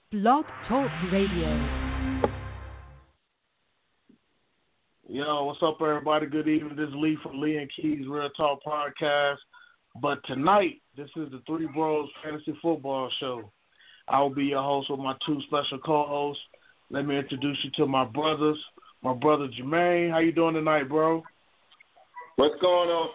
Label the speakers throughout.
Speaker 1: Blog Talk Radio.
Speaker 2: Yo, what's up, everybody? Good evening. This is Lee from Lee and Keys Real Talk Podcast. But tonight, this is the Three Bros Fantasy Football Show. I will be your host with my two special co-hosts. Let me introduce you to my brothers. My brother Jermaine, how you doing tonight, bro?
Speaker 3: What's going on,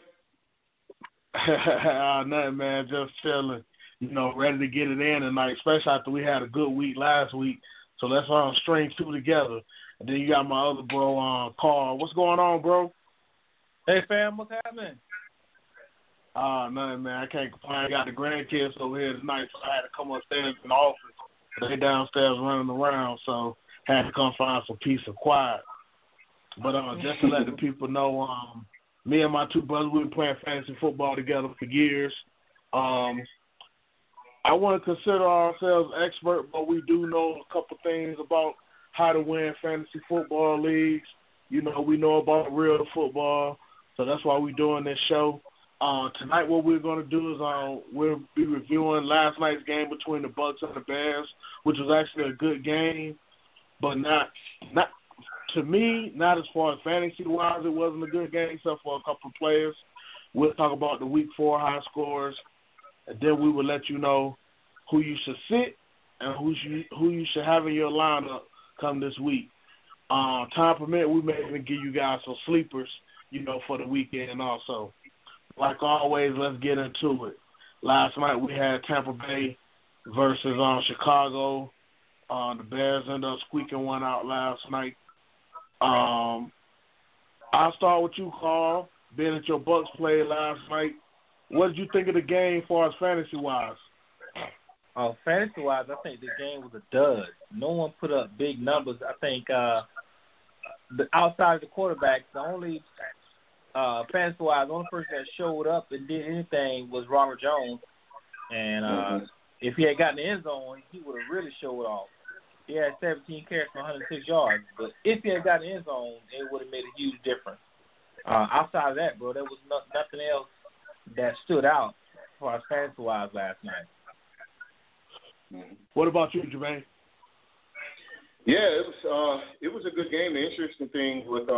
Speaker 3: family?
Speaker 2: Nothing, man. Just chilling. Ready to get it in tonight, especially after we had a good week last week. So let's string two together. And then you got my other bro, Carl. What's going on, bro?
Speaker 4: Hey, fam, what's happening?
Speaker 2: Nothing, man. I can't complain. I got the grandkids over here tonight, so I had to come upstairs in the office. They downstairs running around, so had to come find some peace and quiet. But just to let the people know, me and my two brothers, we've been playing fantasy football together for years. I wouldn't consider ourselves expert, but we do know a couple things about how to win fantasy football leagues. We know about real football, so that's why we're doing this show. Tonight what we're going to do is we'll be reviewing last night's game between the Bucks and the Bears, which was actually a good game, but not to me, not as far as fantasy-wise, it wasn't a good game except for a couple of players. We'll talk about the Week 4 high scores, and then we will let you know who you should sit and who you should have in your lineup come this week. Time permit, we may even give you guys some sleepers, for the weekend also. Like always, let's get into it. Last night we had Tampa Bay versus Chicago. The Bears ended up squeaking one out last night. I'll start with you, Carl. Being that your Bucks played last night, what did you think of the game as far as fantasy-wise?
Speaker 4: Fantasy-wise, I think the game was a dud. No one put up big numbers. I think outside of the quarterbacks, the only fantasy-wise, the only person that showed up and did anything was Ronald Jones. And if he had gotten the end zone, he would have really showed off. He had 17 carries for 106 yards. But if he had gotten the end zone, it would have made a huge difference. Outside of that, bro, there was nothing else that stood out as far as fantasy-wise last night.
Speaker 2: What about you, Jermaine?
Speaker 3: Yeah, it was a good game. The interesting thing with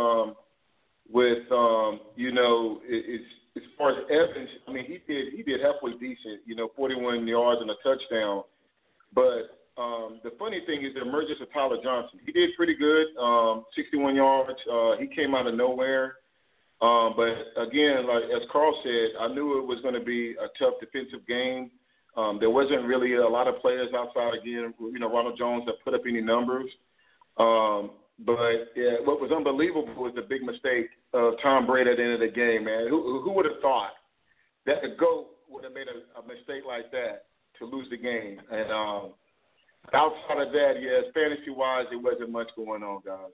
Speaker 3: as far as Evans, I mean, he did halfway decent, 41 yards and a touchdown. But the funny thing is the emergence of Tyler Johnson. He did pretty good, 61 yards. He came out of nowhere. But again, like as Carl said, I knew it was going to be a tough defensive game. There wasn't really a lot of players outside, again, Ronald Jones that put up any numbers. But yeah, what was unbelievable was the big mistake of Tom Brady at the end of the game, man. Who would have thought that the GOAT would have made a mistake like that to lose the game? And outside of that, yes, fantasy-wise, there wasn't much going on, guys.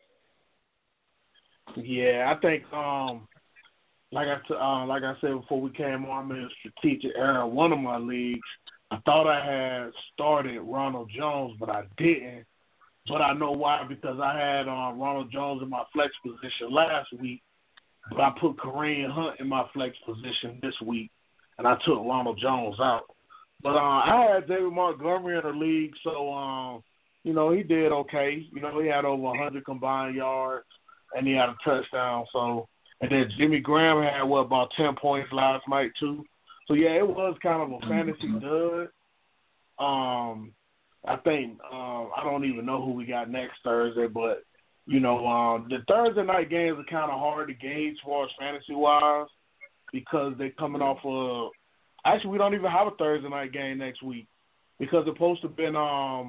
Speaker 2: Yeah, I think like I said before we came on, I'm in a strategic era. One of my leagues, I thought I had started Ronald Jones, but I didn't. But I know why, because I had Ronald Jones in my flex position last week, but I put Kareem Hunt in my flex position this week, and I took Ronald Jones out. But I had David Montgomery in the league, so, he did okay. He had over 100 combined yards, and he had a touchdown. So, and then Jimmy Graham had, about 10 points last night, too. So, yeah, it was kind of a fantasy dud. I think I don't even know who we got next Thursday, but, the Thursday night games are kind of hard to gauge as far as fantasy-wise because they're coming off of – actually, we don't even have a Thursday night game next week because it's supposed to be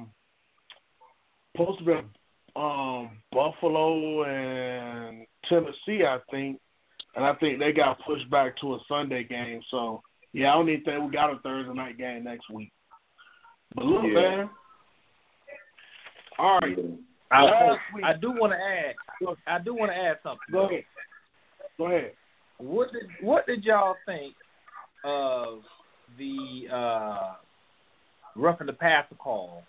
Speaker 2: Buffalo and Tennessee, I think, and I think they got pushed back to a Sunday game. So, yeah, I don't even think we got a Thursday night game next week. But look, man. All right.
Speaker 4: I do want to add something.
Speaker 2: Go ahead.
Speaker 4: What did y'all think of the roughing the passer call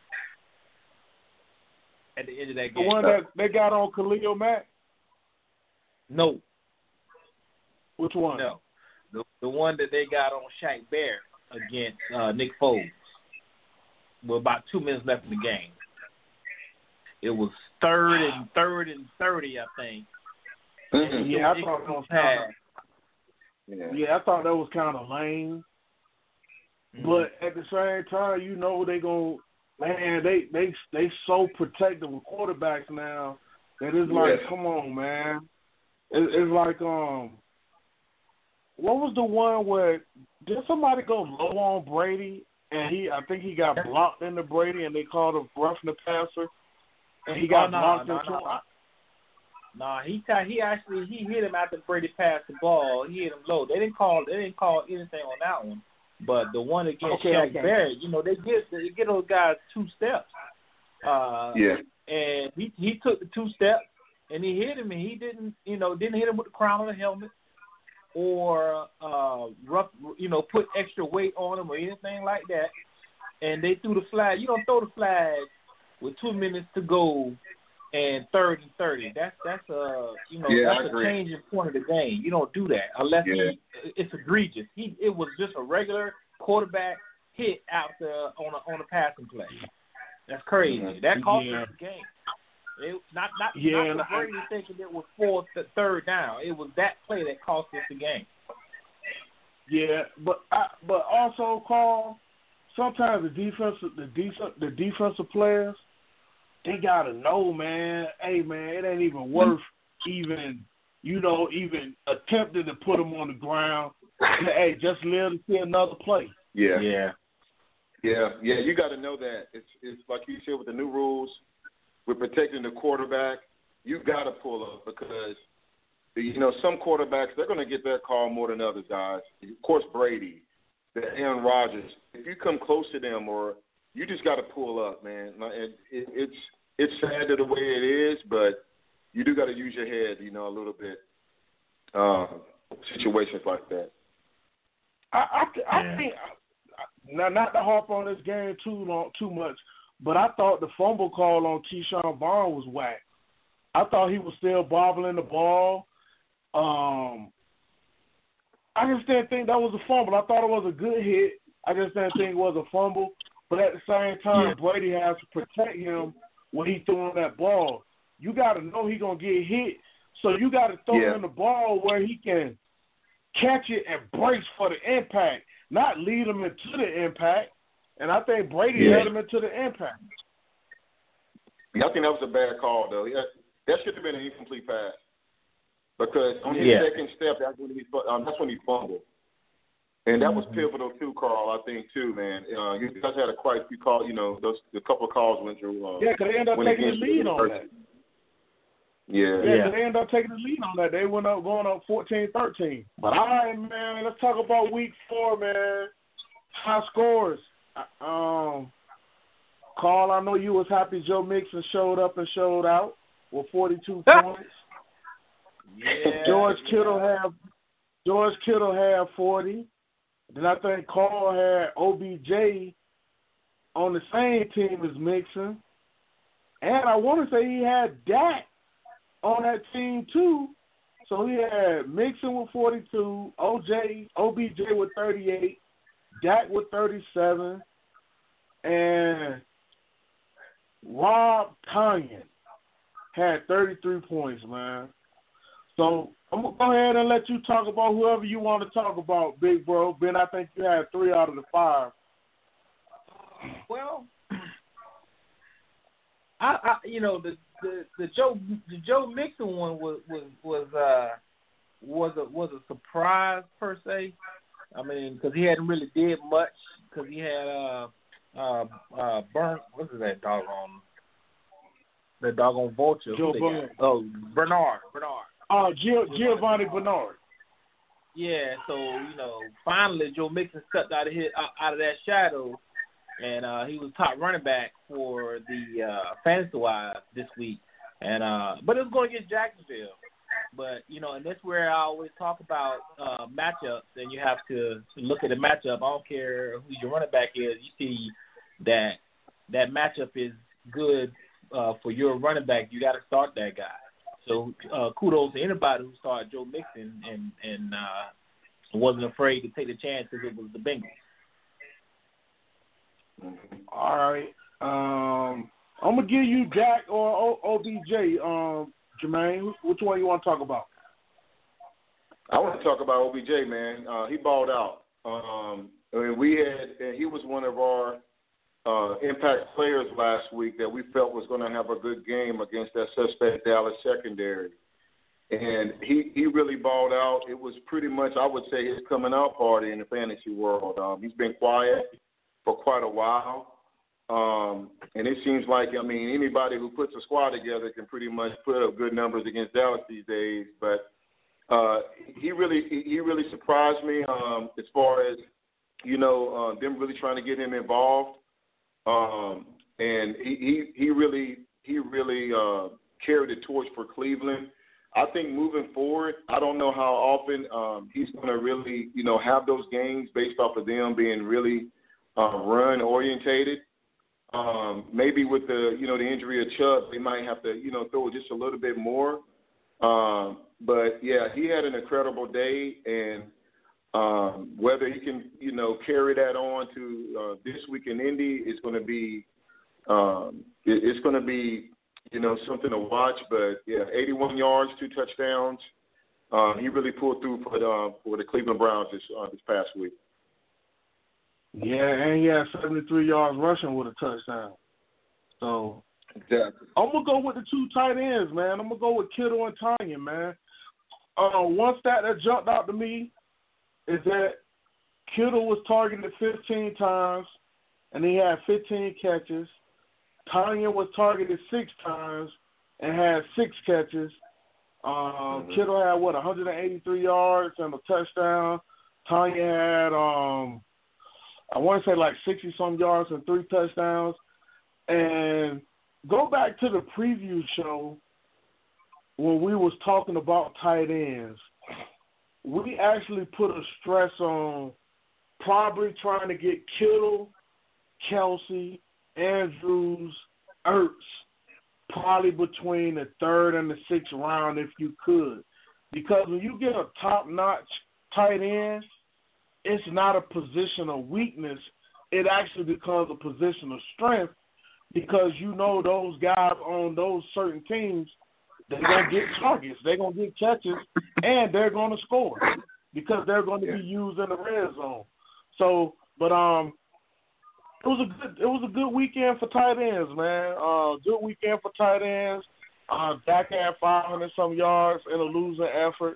Speaker 4: at the end of that game?
Speaker 2: The one that they got on Khalil Mack?
Speaker 4: No.
Speaker 2: Which one?
Speaker 4: No. The one that they got on Shaq Barrett against Nick Foles. with about 2 minutes left in the game. It was third and 30, I think.
Speaker 2: Mm-hmm. Yeah, I thought that was kind of. Yeah, I thought that was kind of lame. Mm-hmm. But at the same time, you know they gonna they so protective with quarterbacks now that it's like, come on, man. It's like what was the one where did somebody go low on Brady and I think he got blocked into Brady and they called him roughing the passer and he got blocked into him.
Speaker 4: No, he hit him after Brady passed the ball. He hit him low. They didn't call anything on that one. But the one against Shaq Barrett, you know, they get those guys 2 steps. And he took the 2 steps and he hit him and he didn't hit him with the crown of the helmet or put extra weight on him or anything like that. And they threw the flag. You don't throw the flag with 2 minutes to go and 3rd and 30. That's a changing point of the game. You don't do that unless it's egregious. It was just a regular quarterback hit out on a passing play. That's crazy. That cost us the game. Not Brady thinking it was 4th, 3rd down. It was that play that cost us the game.
Speaker 2: Yeah, but also, Carl, sometimes the defensive players, they gotta know, man. Hey, man, it ain't even worth even attempting to put them on the ground. Hey, just let them see another play.
Speaker 3: Yeah. You got to know that it's like you said with the new rules, with protecting the quarterback. You got to pull up because some quarterbacks they're going to get that call more than others guys. Of course, Brady, the Aaron Rodgers. If you come close to them or you just got to pull up, man. It's sad the way it is, but you do got to use your head, a little bit. Situations like that.
Speaker 2: I think not to harp on this game too much, but I thought the fumble call on Keyshawn Vaughn was whack. I thought he was still bobbling the ball. I just didn't think that was a fumble. I thought it was a good hit. I just didn't think it was a fumble. But at the same time, Brady has to protect him when he's throwing that ball. You got to know he's going to get hit, so you got to throw him the ball where he can catch it and brace for the impact, not lead him into the impact. And I think Brady led him into the impact.
Speaker 3: Yeah, I think that was a bad call, though. That should have been an incomplete pass because on his second step, that's when he fumbled. And that was pivotal too, Carl. I think too, man. You guys had quite a few calls. The couple of calls went through.
Speaker 2: Because they ended up taking the lead on that. They ended up taking the lead on that. They went up going up 14-13. But all right, man. Let's talk about Week 4, man. High scores. Carl, I know you was happy Joe Mixon showed up and showed out with 42 points. George Kittle had 40. Then I think Carl had OBJ on the same team as Mixon. And I want to say he had Dak on that team too. So he had Mixon with 42, OBJ with 38, Dak with 37, and Rob Tonyan had 33 points, man. So I'm going to go ahead and let you talk about whoever you want to talk about, big bro. Ben, I think you had 3 out of the 5.
Speaker 4: Well, the Joe Mixon one was a surprise per se. I mean, because he hadn't really did much. Because he had what's that doggone? The doggone vulture. Bernard.
Speaker 2: Giovanni Bernard.
Speaker 4: Yeah, so finally Joe Mixon stepped out of that shadow, and he was top running back for the fantasy wise this week. And but it was going against Jacksonville. But and that's where I always talk about matchups, and you have to look at the matchup. I don't care who your running back is. You see that matchup is good for your running back. You got to start that guy. So kudos to anybody who started Joe Mixon and wasn't afraid to take the chance because it was the Bengals.
Speaker 2: All right. I'm gonna give you Dak or OBJ. Jermaine, which one you want to talk about?
Speaker 3: I want to talk about OBJ, man. He balled out. He was one of our impact players last week that we felt was going to have a good game against that suspect Dallas secondary. And he really balled out. It was pretty much, I would say, his coming out party in the fantasy world. He's been quiet for quite a while. And it seems like, anybody who puts a squad together can pretty much put up good numbers against Dallas these days. But he really surprised me as far as, them really trying to get him involved. And he really carried the torch for Cleveland. I think moving forward, I don't know how often he's going to really, have those games based off of them being really run orientated. Maybe with the injury of Chubb, they might have to, throw just a little bit more. But yeah, he had an incredible day, and whether he can, carry that on to this week in Indy is going to be, it's going to be, something to watch. But yeah, 81 yards, 2 touchdowns. He really pulled through for the Cleveland Browns this past week.
Speaker 2: Yeah, and he had 73 yards rushing with a touchdown. So
Speaker 3: exactly.
Speaker 2: I'm gonna go with the 2 tight ends, man. I'm gonna go with Kittle and Tonyan, man. One stat that jumped out to me is that Kittle was targeted 15 times, and he had 15 catches. Tonyan was targeted 6 times and had 6 catches. Kittle had, 183 yards and a touchdown. Tonyan had, I want to say 60-some yards and 3 touchdowns. And go back to the preview show when we was talking about tight ends. We actually put a stress on probably trying to get Kittle, Kelsey, Andrews, Ertz, probably between the 3rd and the 6th round if you could. Because when you get a top-notch tight end, it's not a position of weakness. It actually becomes a position of strength because those guys on those certain teams, they're going to get targets, they're going to get catches, and they're going to score because they're going to be used in the red zone. So, but it was a good weekend for tight ends, man. Good weekend for tight ends. Dak had 500-some yards in a losing effort.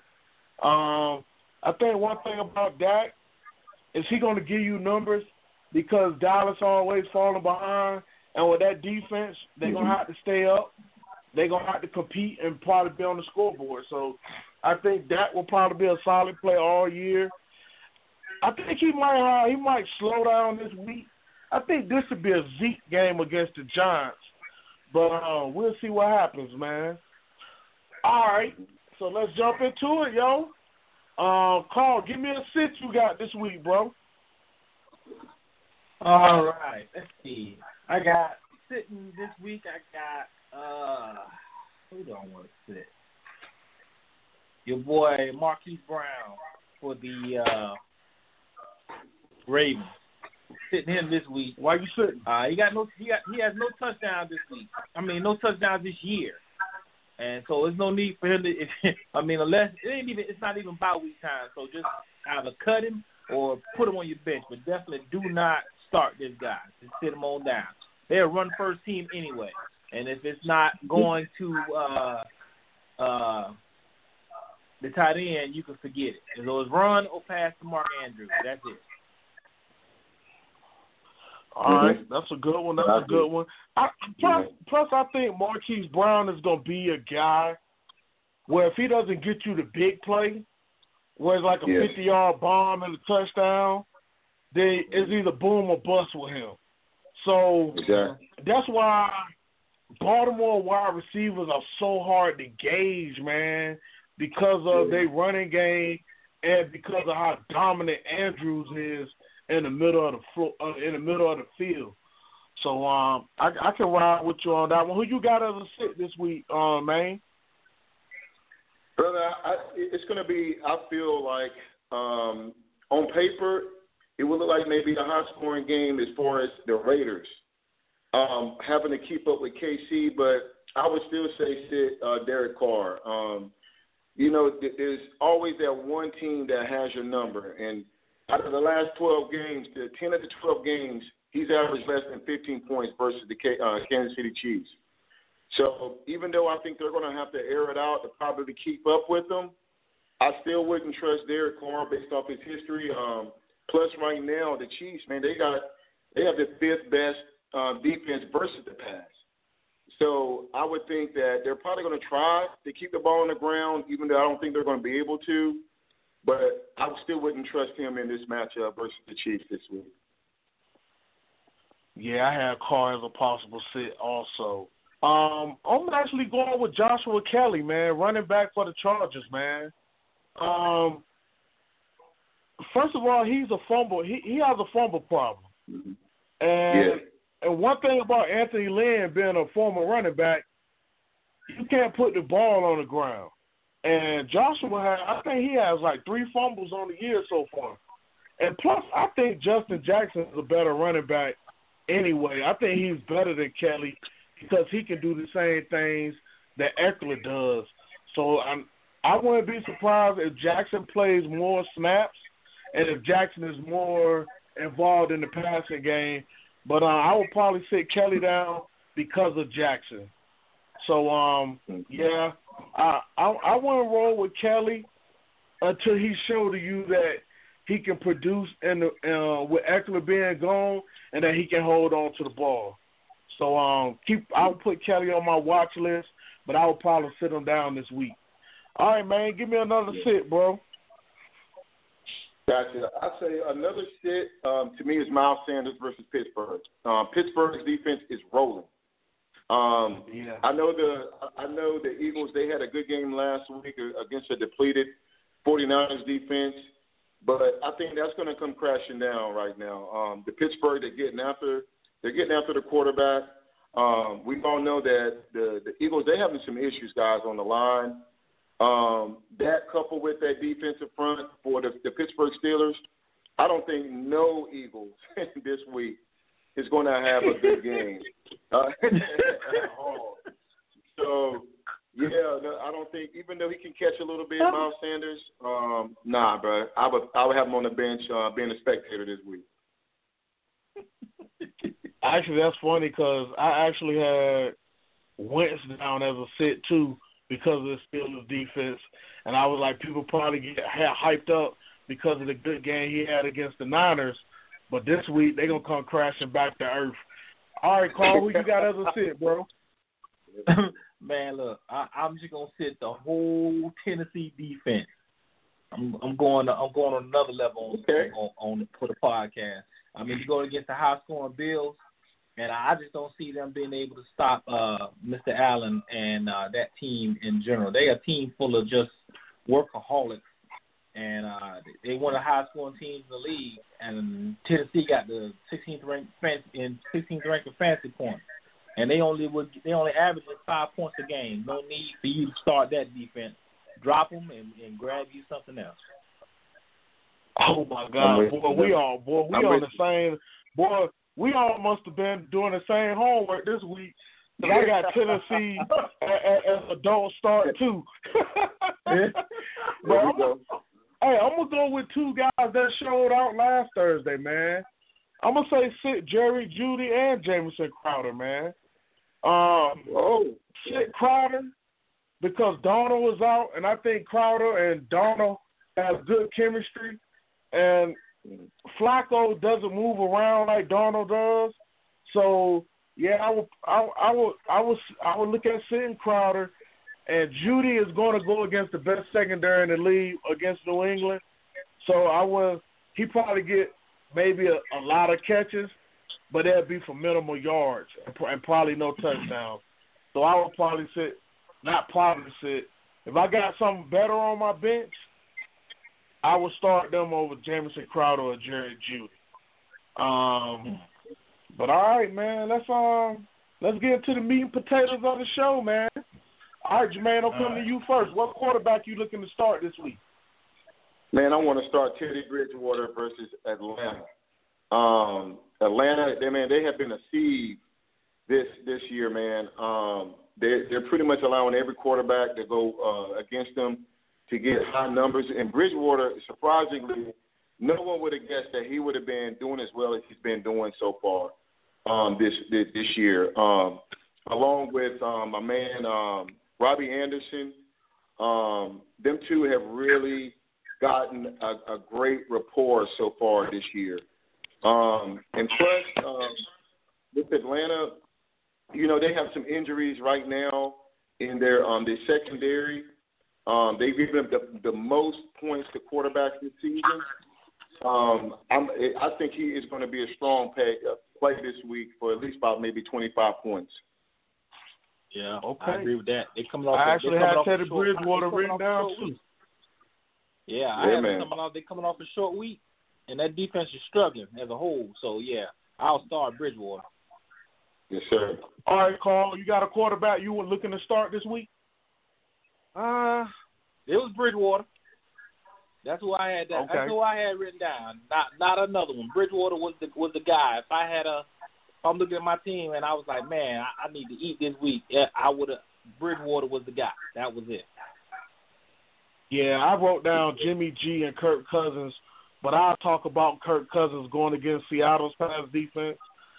Speaker 2: I think one thing about Dak is he going to give you numbers because Dallas always falling behind, and with that defense, they're going to have to stay up. They're going to have to compete and probably be on the scoreboard. So I think that will probably be a solid play all year. I think he might slow down this week. I think this would be a Zeke game against the Giants. But we'll see what happens, man. All right, so let's jump into it, yo. Carl, give me a sit you got this week, bro.
Speaker 4: All right, let's see. I got sitting this week. I got who do I want to sit? Your boy Marquise Brown for the Ravens. Sitting him this week.
Speaker 2: Why you sitting?
Speaker 4: He has no touchdowns this week. No touchdowns this year. And so there's no need for him to. Unless it's not even bye week time. So just either cut him or put him on your bench, but definitely do not start this guy. Just sit him on down. They're a run first team anyway, and if it's not going to the tight end, you can forget it. So it's run or pass to Mark Andrews. That's it.
Speaker 2: All right, that's a good one. Plus, I think Marquise Brown is going to be a guy where if he doesn't get you the big play, where it's like a 50-yard bomb and a touchdown, then it's either boom or bust with him. So that's why Baltimore wide receivers are so hard to gauge, man, because of their running game and because of how dominant Andrews is in the middle of the field. So I can ride with you on that one. Who you got as a sit this week, man?
Speaker 3: Brother, it's going to be, I feel like, on paper, it would look like maybe a high-scoring game as far as the Raiders having to keep up with KC, but I would still say sit Derek Carr. There's always that one team that has your number, and out of the last 12 games, the 10 of the 12 games, he's averaged less than 15 points versus the Kansas City Chiefs. So even though I think they're going to have to air it out to probably keep up with them, I still wouldn't trust Derek Carr based off his history. Plus, right now, the Chiefs, man, they have the fifth best defense versus the pass. So I would think that they're probably going to try to keep the ball on the ground, even though I don't think they're going to be able to. But I still wouldn't trust him in this matchup versus the Chiefs this week.
Speaker 2: Yeah, I had Carr as a possible sit also. I'm actually going with Joshua Kelly, man, running back for the Chargers, man. First of all, he's a fumble. He has a fumble problem. And one thing about Anthony Lynn being a former running back, you can't put the ball on the ground. And Joshua I think he has like 3 fumbles on the year so far. And plus, I think Justin Jackson is a better running back anyway. I think he's better than Kelly because he can do the same things that Eckler does. So I wouldn't be surprised if Jackson plays more snaps and if Jackson is more involved in the passing game. But I would probably sit Kelly down because of Jackson. So, yeah, I want to roll with Kelly until he showed to you that he can produce with Eckler being gone and that he can hold on to the ball. So I'll put Kelly on my watch list, but I will probably sit him down this week. All right, man, give me another sit, bro.
Speaker 3: Gotcha. I'd say another sit to me is Miles Sanders versus Pittsburgh. Pittsburgh's defense is rolling. I know the Eagles, they had a good game last week against a depleted 49ers defense, but I think that's going to come crashing down right now. The Pittsburgh, they're getting after the quarterback. We all know that the Eagles, they're having some issues, guys, on the line. That coupled with that defensive front for the Pittsburgh Steelers, I don't think no Eagles this week is going to have a good game. So, yeah, I don't think, even though he can catch a little bit, Miles Sanders, nah, bro. I would have him on the bench being a spectator this week.
Speaker 2: Actually, that's funny because I actually had Wentz down as a sit, too, because of the Steelers' defense. And I was like, people probably get hyped up because of the good game he had against the Niners. But this week, they're going to come crashing back to earth. All right, Carl, who you got as a sit, bro?
Speaker 4: Man, look, I'm just going to sit the whole Tennessee defense. I'm going on another level on for the podcast. I mean, you're going against the high-scoring Bills, and I just don't see them being able to stop Mr. Allen and that team in general. They are a team full of just workaholics, and they one of the highest-scoring teams in the league. And Tennessee got the 16th ranked in fantasy points, and they only average 5 points a game. No need for you to start that defense. Drop them and grab you something else.
Speaker 2: Oh my God, we all must have been doing the same homework this week. Cause I got Tennessee as a don't start too. But I'm gonna go with 2 guys that showed out last Thursday, man. I'm gonna say sit Jerry Jeudy and Jamison Crowder, man. Sit Crowder because Donald was out, and I think Crowder and Donald have good chemistry. And Flacco doesn't move around like Donald does, so yeah, I would look at sitting Crowder, and Jeudy is going to go against the best secondary in the league against New England, so he probably get maybe a lot of catches, but that'd be for minimal yards and probably no touchdowns. So I would probably sit. If I got something better on my bench, I would start them over Jamison Crowder or Jerry Jeudy. But all right, man, let's get into the meat and potatoes of the show, man. All right, Jermaine, I'll come to you first. What quarterback you looking to start this week?
Speaker 3: Man, I want to start Teddy Bridgewater versus Atlanta. Atlanta, they have been a sieve this year, man. They're pretty much allowing every quarterback to go against them to get high numbers. And Bridgewater, surprisingly, no one would have guessed that he would have been doing as well as he's been doing so far this year. Along with my man Robbie Anderson, them two have really gotten a great rapport so far this year. And plus, with Atlanta, they have some injuries right now in their secondary. They've given them the most points to quarterbacks this season. I think he is going to be a strong play this week for at least about maybe 25 points.
Speaker 4: Yeah,
Speaker 2: okay.
Speaker 4: I agree with that. They coming off.
Speaker 2: I actually had Teddy Bridgewater written down too.
Speaker 4: Yeah, I have they coming off a short week, and that defense is struggling as a whole. So yeah, I'll start Bridgewater.
Speaker 3: Yes, sir.
Speaker 2: All right, Carl, you got a quarterback you were looking to start this week?
Speaker 4: It was Bridgewater. That's who I had.
Speaker 2: Okay.
Speaker 4: That's who I had written down. Not another one. Bridgewater was the guy. If I'm looking at my team and I was like, man, I need to eat this week, I would have. Bridgewater was the guy. That was it.
Speaker 2: Yeah, I wrote down Jimmy G and Kirk Cousins, but I'll talk about Kirk Cousins going against Seattle's pass defense.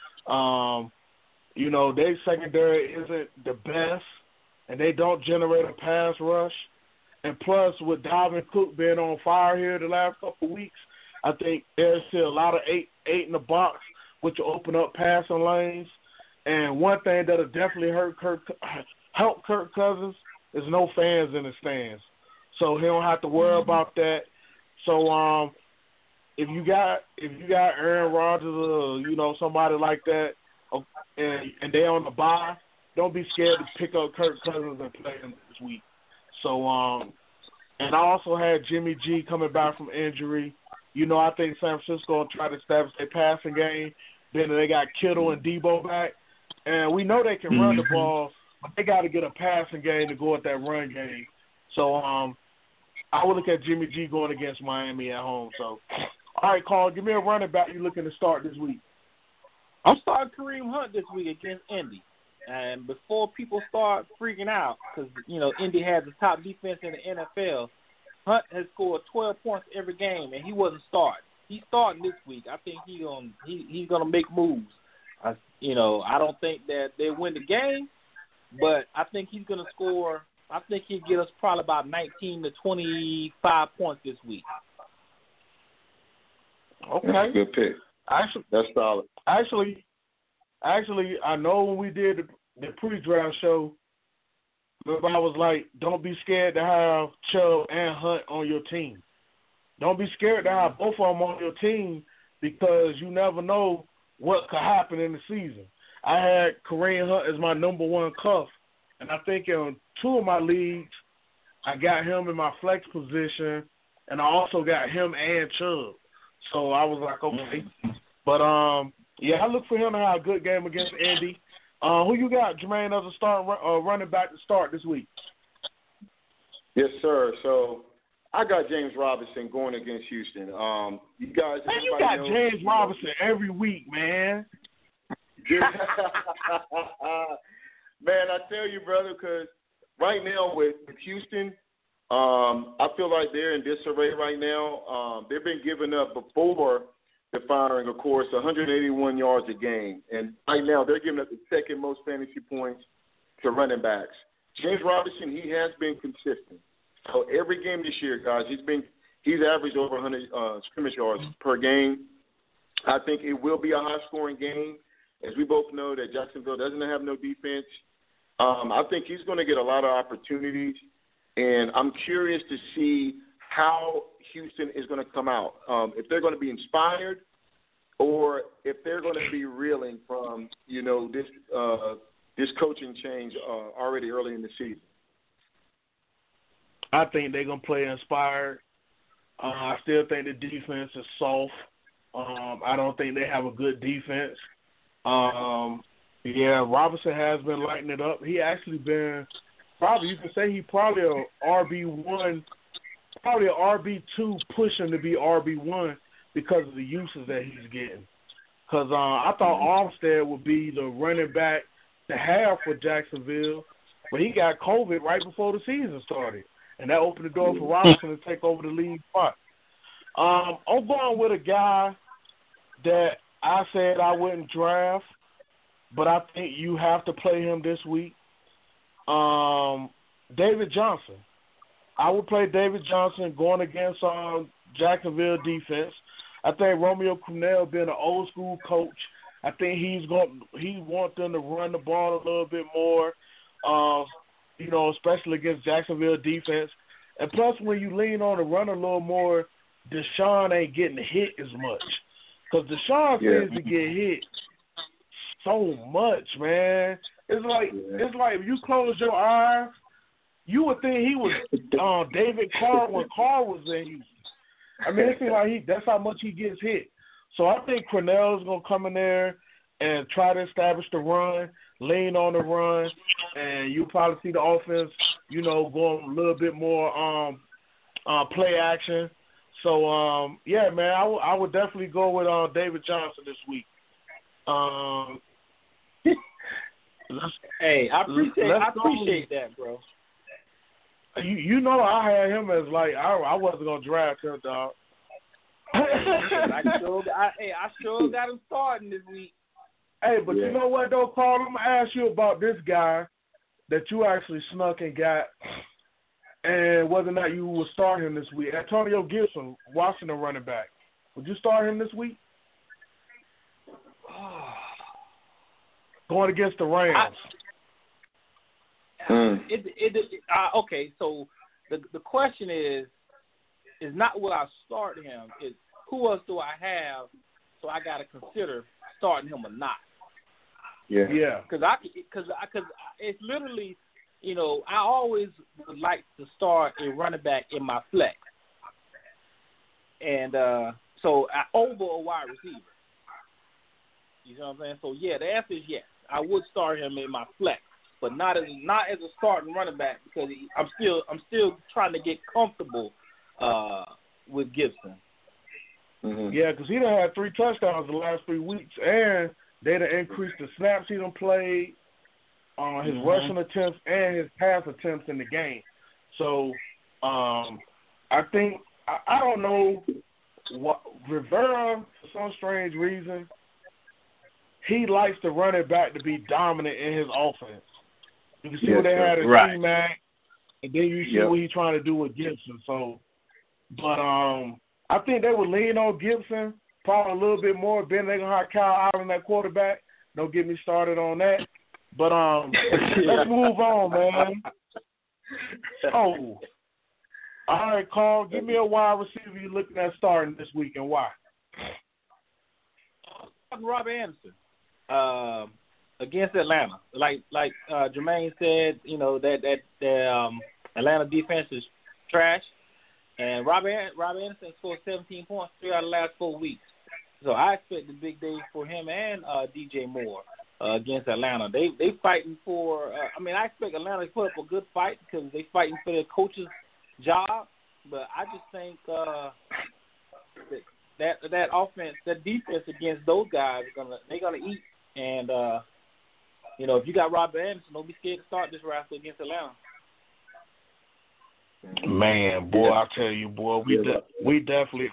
Speaker 2: Their secondary isn't the best, and they don't generate a pass rush. And plus, with Dalvin Cook being on fire here the last couple of weeks, I think there's still a lot of eight in the box, which will open up passing lanes. And one thing that'll definitely help Kirk Cousins is no fans in the stands, so he don't have to worry about that. So if you got Aaron Rodgers or somebody like that, and they on the bye, don't be scared to pick up Kirk Cousins and play him this week. So, and I also had Jimmy G coming back from injury. I think San Francisco will try to establish their passing game. Then they got Kittle and Debo back. And we know they can run the ball, but they got to get a passing game to go with that run game. So, I would look at Jimmy G going against Miami at home. So, all right, Carl, give me a running back you're looking to start this week.
Speaker 4: I'm starting Kareem Hunt this week against Indy. And before people start freaking out, because, Indy has the top defense in the NFL, Hunt has scored 12 points every game, and he wasn't starting. He's starting this week. I think he's gonna make moves. I don't think that they win the game, but I think he's going to score. I think he'll get us probably about 19 to 25 points this week.
Speaker 2: Okay.
Speaker 3: That's a good pick. That's solid.
Speaker 2: Actually, I know when we did the pre-draft show, I was like, don't be scared to have Chubb and Hunt on your team. Don't be scared to have both of them on your team because you never know what could happen in the season. I had Kareem Hunt as my number one cuff, and I think in two of my leagues, I got him in my flex position, and I also got him and Chubb. So I was like, okay. But, yeah, I look for him to have a good game against Indy. Who you got, Jermaine, as a running back to start this week?
Speaker 3: Yes, sir. So I got James Robinson going against Houston. You guys,
Speaker 2: man, you got James Robinson every week, man.
Speaker 3: Man, I tell you, brother, because right now with Houston, I feel like they're in disarray right now. They've been giving up before the firing, of course, 181 yards a game. And right now they're giving up the second most fantasy points to running backs. James Robinson, he has been consistent. So every game this year, guys, he's averaged over 100 scrimmage yards per game. I think it will be a high-scoring game. As we both know that Jacksonville doesn't have no defense. I think he's going to get a lot of opportunities, and I'm curious to see how Houston is going to come out, if they're going to be inspired or if they're going to be reeling from, this coaching change already early in the season.
Speaker 2: I think they're going to play inspired. I still think the defense is soft. I don't think they have a good defense. Yeah, Robinson has been lighting it up. He actually been you can say he probably a RB1 probably an RB2, push him to be RB1 because of the uses that he's getting. Because I thought Armstead would be the running back to have for Jacksonville, but he got COVID right before the season started, and that opened the door for Robinson to take over the lead spot. I'm going with a guy that I said I wouldn't draft, but I think you have to play him this week. David Johnson. I would play David Johnson going against Jacksonville defense. I think Romeo Crennel being an old school coach, I think he wants them to run the ball a little bit more, especially against Jacksonville defense. And plus, when you lean on the run a little more, Deshaun ain't getting hit as much. Because Deshaun seems to get hit so much, man. It's like if you close your eyes, you would think he was David Carr when Carr was in Houston. I mean, it seems like that's how much he gets hit. So I think Crennel is going to come in there and try to establish the run, lean on the run, and you'll probably see the offense, going a little bit more play action. So, man, I would definitely go with David Johnson this week.
Speaker 4: Hey, I appreciate that, bro.
Speaker 2: I had him as I wasn't gonna draft him, dog.
Speaker 4: I sure got him starting this week.
Speaker 2: Hey, but you know what though, Carl? I'm gonna ask you about this guy that you actually snuck and got, and whether or not you will start him this week. Antonio Gibson, Washington running back. Would you start him this week? Going against the Rams.
Speaker 4: Okay, so the question is not will I start him, it's who else do I have, so I got to consider starting him or not.
Speaker 2: Yeah.
Speaker 4: Because it's literally, I always would like to start a running back in my flex, and so over a wide receiver. You know what I'm saying? So yeah, the answer is yes. I would start him in my flex, but not as a starting running back because I'm still trying to get comfortable with Gibson.
Speaker 2: Mm-hmm. Yeah, because he done had 3 touchdowns the last 3 weeks, and they done increased the snaps he done played, his rushing attempts and his pass attempts in the game. So I think I don't know what Rivera, for some strange reason, he likes the running back to be dominant in his offense. You can see what they had at T-Mac, and then you see what he's trying to do with Gibson. So, but I think they would lean on Gibson probably a little bit more. Then they're going to have Kyle Allen at quarterback. Don't get me started on that. But let's move on, man. Oh, all right, Carl, give me a wide receiver you're looking at starting this week and why.
Speaker 4: Rob Anderson. Against Atlanta, like Jermaine said, that Atlanta defense is trash, and Rob Anderson scored 17 points 3 out of the last 4 weeks. So I expect the big day for him and DJ Moore against Atlanta. They fighting for. I expect Atlanta to put up a good fight because they fighting for their coach's job. But I just think that offense, that defense against those guys, they're gonna eat. And if you got Rob Anderson, don't be scared to start this rascal against Atlanta.
Speaker 2: Man, boy, I tell you, boy, we definitely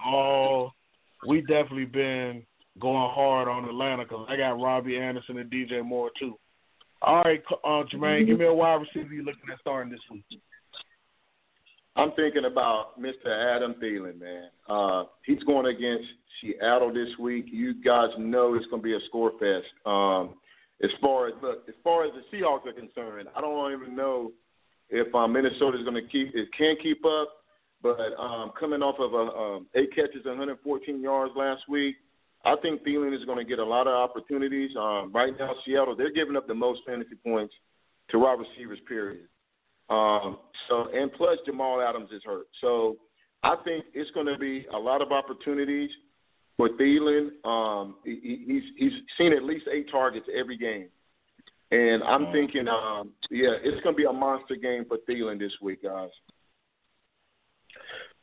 Speaker 2: been going hard on Atlanta because I got Robbie Anderson and DJ Moore too. All right, Jermaine, give me a wide receiver you're looking at starting this week.
Speaker 3: I'm thinking about Mr. Adam Thielen, man. He's going against Seattle this week. You guys know it's going to be a score fest. As far as the Seahawks are concerned, I don't even know if Minnesota is going to can keep up. But coming off of 8 catches, 114 yards last week, I think Thielen is going to get a lot of opportunities. Right now, Seattle, they're giving up the most fantasy points to wide receivers, period. And plus Jamal Adams is hurt. So I think it's going to be a lot of opportunities for Thielen. He's seen at least 8 targets every game. And I'm thinking, it's going to be a monster game for Thielen this week, guys.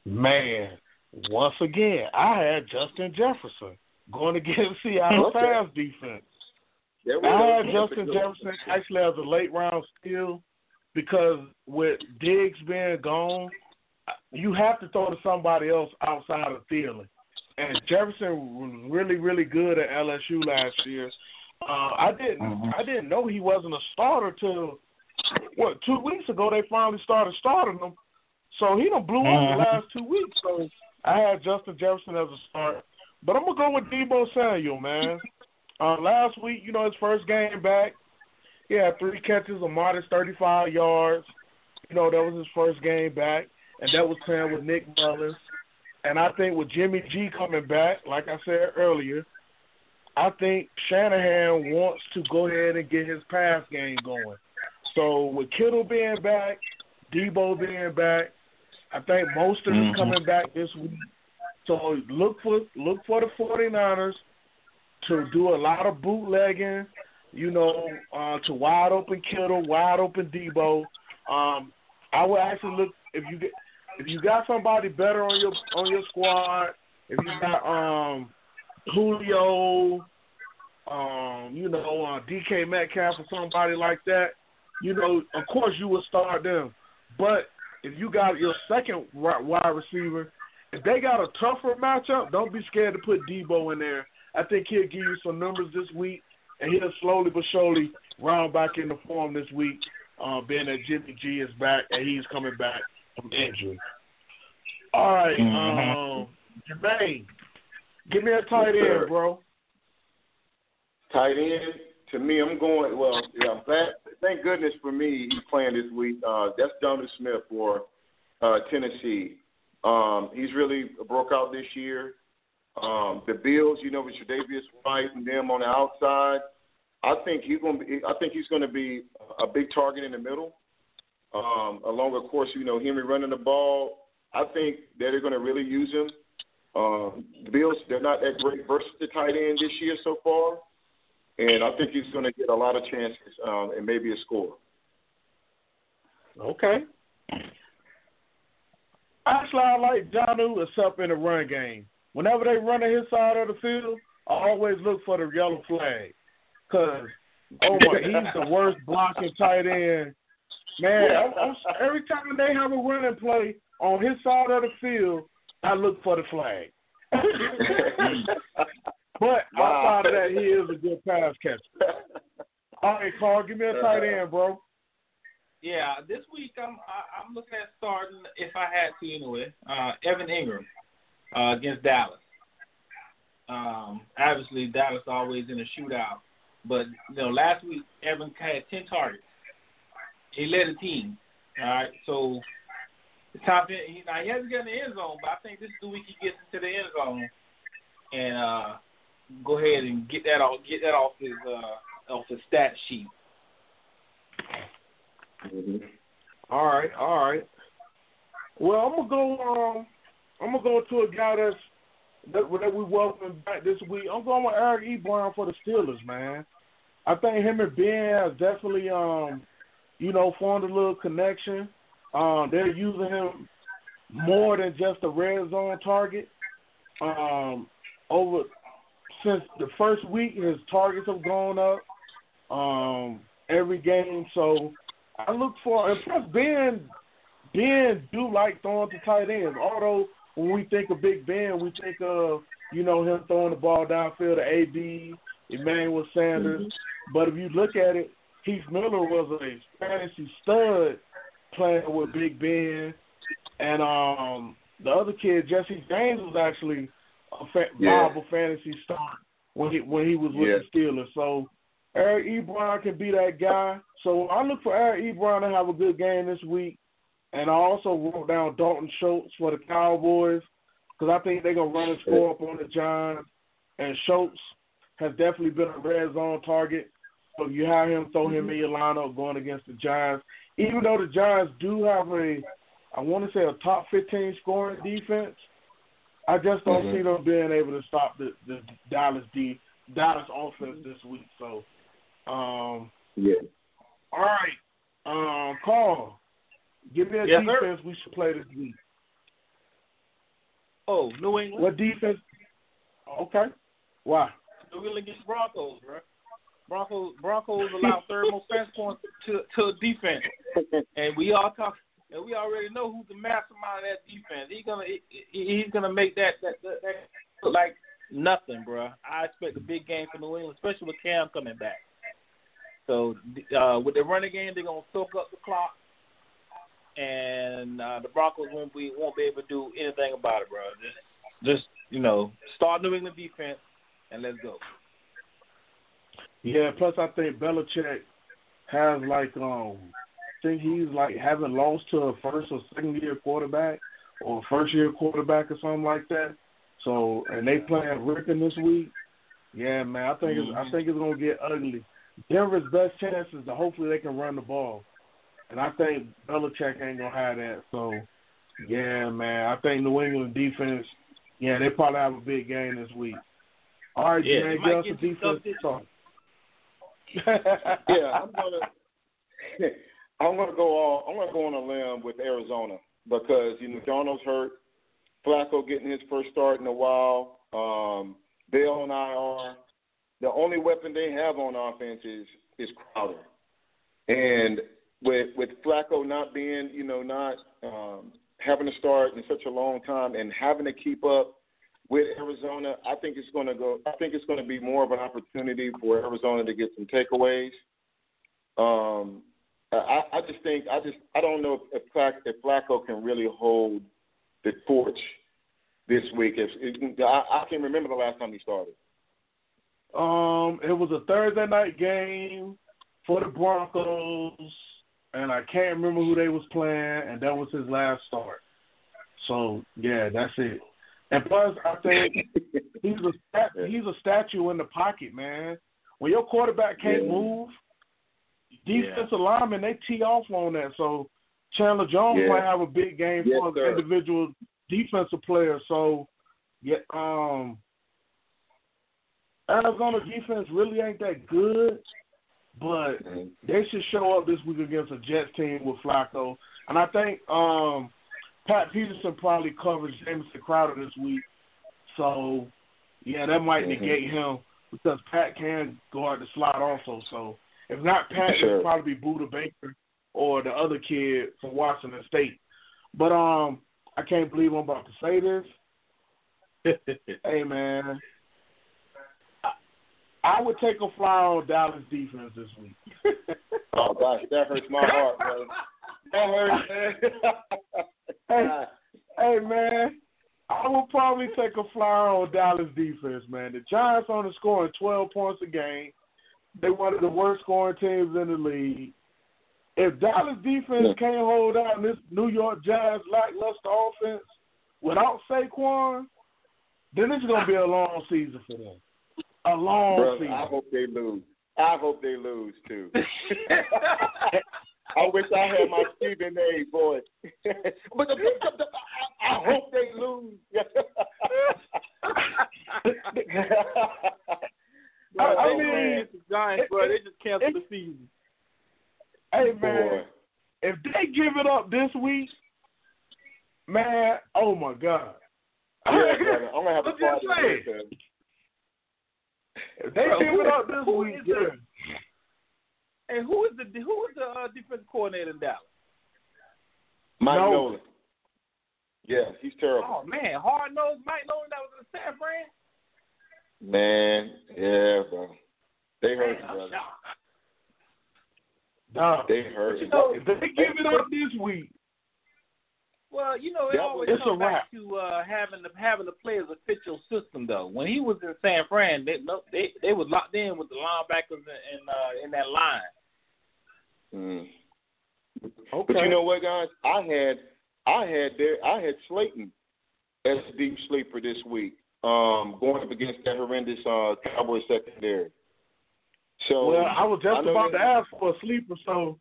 Speaker 2: Man, once again, I had Justin Jefferson going against Seattle pass defense. I had Justin Jefferson actually as a late round steal because with Diggs being gone, you have to throw to somebody else outside of Thielen. And Jefferson was really, really good at LSU last year. I didn't know he wasn't a starter till 2 weeks ago. They finally started starting him, so he done blew up the last 2 weeks. So I had Justin Jefferson as a start, but I'm gonna go with Deebo Samuel, man. Last week, his first game back, he had 3 catches, a modest 35 yards. That was his first game back, and that was playing with Nick Mullins. And I think with Jimmy G coming back, like I said earlier, I think Shanahan wants to go ahead and get his pass game going. So with Kittle being back, Deebo being back, I think Mostert is coming back this week. So look for the 49ers to do a lot of bootlegging, to wide open Kittle, wide open Deebo. I would actually look if you got somebody better on your squad, if you got Julio, DK Metcalf or somebody like that, of course you would start them. But if you got your second wide receiver, if they got a tougher matchup, don't be scared to put Deebo in there. I think he'll give you some numbers this week, and he'll slowly but surely round back into form this week, being that Jimmy G is back and he's coming back from injury. All right, Jermaine, give me a tight end, bro.
Speaker 3: Tight end, to me, I'm going, I'm glad, thank goodness for me he's playing this week. That's Donovan Smith for Tennessee. He's really broke out this year. The Bills, with Tre'Davious White and them on the outside, I think he's going to be a big target in the middle. Along with, of course, Henry running the ball. I think that they're going to really use him. The Bills, they're not that great versatile tight end this year so far, and I think he's going to get a lot of chances and maybe a score.
Speaker 2: Okay. Actually, I like Jonnu except in the run game. Whenever they run on his side of the field, I always look for the yellow flag because, he's the worst blocking tight end. Man, every time they have a running play on his side of the field, I look for the flag. But outside of that, he is a good pass catcher. All right, Carl, give me a tight end, bro.
Speaker 4: Yeah, this week I'm looking at starting, if I had to anyway, Evan Ingram against Dallas. Obviously, Dallas always in a shootout. But, last week, Evan had 10 targets. He led the team. All right, so it's time for he hasn't gotten the end zone, but I think this is the week he gets into the end zone and go ahead and get that off his stat sheet.
Speaker 2: All right. Well, I'm gonna go to a guy that we welcome back this week. I'm going with Eric Ebron for the Steelers, man. I think him and Ben have definitely formed a little connection. They're using him more than just a red zone target. Since the first week, his targets have gone up every game. So I look for, and plus Ben do like throwing to tight ends. Although when we think of Big Ben, we think of him throwing the ball downfield to AB, Emmanuel Sanders. But if you look at it, Heath Miller was a fantasy stud playing with Big Ben, and the other kid, Jesse James, was actually a viable fantasy star when he was with the Steelers. So Eric Ebron can be that guy. So I look for Eric Ebron to have a good game this week, and I also wrote down Dalton Schultz for the Cowboys because I think they're gonna run and score up on the Giants, and Schultz has definitely been a red zone target. So if you have him, throw him in your lineup going against the Giants. Even though the Giants do have a top 15 scoring defense, I just don't see them being able to stop the Dallas offense this week. So, all right, Carl, give me a defense we should play this week.
Speaker 4: Oh, New England.
Speaker 2: What defense? Okay. Why?
Speaker 4: New England against Broncos, bro. Broncos allow third most fantasy points to defense, and we already know who's the mastermind of that defense. He's gonna make that look like nothing, bro. I expect a big game for New England, especially with Cam coming back. So with the running game, they're gonna soak up the clock, and the Broncos won't be able to do anything about it, bro. Just start New England defense and let's go.
Speaker 2: Yeah. Plus, I think Belichick has he's haven't lost to a first or second year quarterback or first year quarterback or something like that. So, and they playing Rickin this week. Yeah, man. I think it's gonna get ugly. Denver's best chance is that hopefully they can run the ball, and I think Belichick ain't gonna have that. So, yeah, man. I think New England defense. Yeah, they probably have a big game this week. All right,
Speaker 4: yeah,
Speaker 2: man. Get us some defense talk.
Speaker 3: Yeah, I'm gonna go on a limb with Arizona because Darnold's hurt, Flacco getting his first start in a while, Bell on IR. The only weapon they have on offense is Crowder, and with Flacco not being not having to start in such a long time and having to keep up with Arizona, I think it's going to be more of an opportunity for Arizona to get some takeaways. I don't know if Flacco can really hold the torch this week. I can't remember the last time he started.
Speaker 2: It was a Thursday night game for the Broncos, and I can't remember who they was playing, and that was his last start. So yeah, that's it. And plus, I think he's a statue in the pocket, man. When your quarterback can't move, defensive linemen, they tee off on that. So Chandler Jones might have a big game for an individual defensive player. So Arizona defense really ain't that good, but they should show up this week against a Jets team with Flacco. And I think Pat Peterson probably covers Jamison Crowder this week. So, yeah, that might negate him because Pat can guard the slot also. So, if not Pat, it'll probably be Buda Baker or the other kid from Washington State. But I can't believe I'm about to say this. Hey, man. I would take a flyer on Dallas defense this week.
Speaker 3: Oh, gosh, that hurts my heart, bro. That hurts, man.
Speaker 2: Hey, man, I will probably take a flyer on Dallas defense, man. The Giants only scoring 12 points a game. They're one of the worst scoring teams in the league. If Dallas defense can't hold out in this New York Giants lackluster offense without Saquon, then it's going to be a long season for them. A long season.
Speaker 3: I hope they lose. I hope they lose, too. I wish I had my Stephen A. voice. But I hope they lose.
Speaker 2: I mean,
Speaker 4: the Giants, bro, they just canceled the season.
Speaker 2: Hey, man, if they give it up this week, man, oh, my God.
Speaker 3: Yeah, brother, I'm going to have to party with them.
Speaker 2: If they give it up this week,
Speaker 4: And who is the defensive coordinator in Dallas?
Speaker 3: Mike Nolan. Yeah, he's terrible.
Speaker 4: Oh man, hard-nosed Mike Nolan that was in San Fran.
Speaker 3: Man, yeah, bro. They hurt, brother.
Speaker 2: Nah,
Speaker 3: they hurt.
Speaker 2: If they give it up this week.
Speaker 4: Well, it always comes back to having the players a fit your system, though. When he was in San Fran, they was locked in with the linebackers in that line.
Speaker 3: Okay. But you know what, guys? I had Slayton as a deep sleeper this week, going up against that horrendous Cowboys secondary. So
Speaker 2: I was just about to ask for a sleeper. So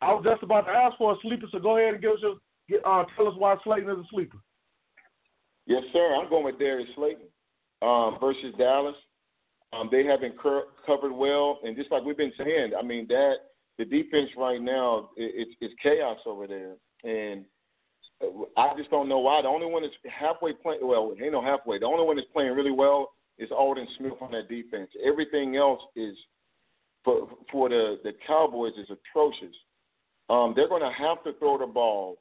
Speaker 2: go ahead and tell us why Slayton is a sleeper.
Speaker 3: Yes, sir. I'm going with Darius Slayton versus Dallas. They have been covered well, and just like we've been saying, I mean the defense right now it's chaos over there, and I just don't know why. The only one that's halfway playing, well, ain't no halfway. The only one that's playing really well is Alden Smith on that defense. Everything else is for the Cowboys is atrocious. They're going to have to throw the ball,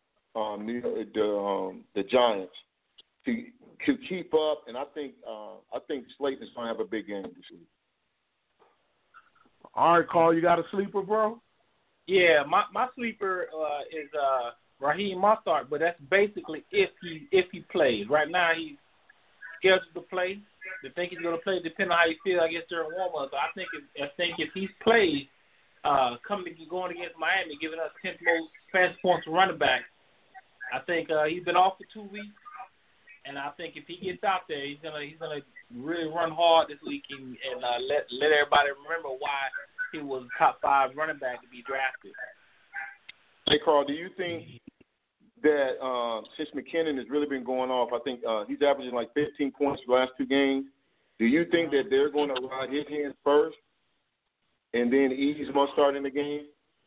Speaker 3: the Giants, to keep up. And I think Slayton is going to have a big game this week.
Speaker 2: All right, Carl, you got a sleeper, bro?
Speaker 4: Yeah, my sleeper is Raheem Mostert, but that's basically if he plays. Right now he's scheduled to play. They think he's going to play, depending on how he feels, I guess, during warm-up. So I think if he's played, going against Miami, giving us 10th most fantasy points for running back, I think he's been off for 2 weeks, and I think if he gets out there, he's gonna really run hard this week and let everybody remember why he was top 5 running back to be drafted.
Speaker 3: Hey, Carl, do you think that since McKinnon has really been going off, I think he's averaging like 15 points the last 2 games, do you think that they're going to ride his hands first and then ease Mostert in the game?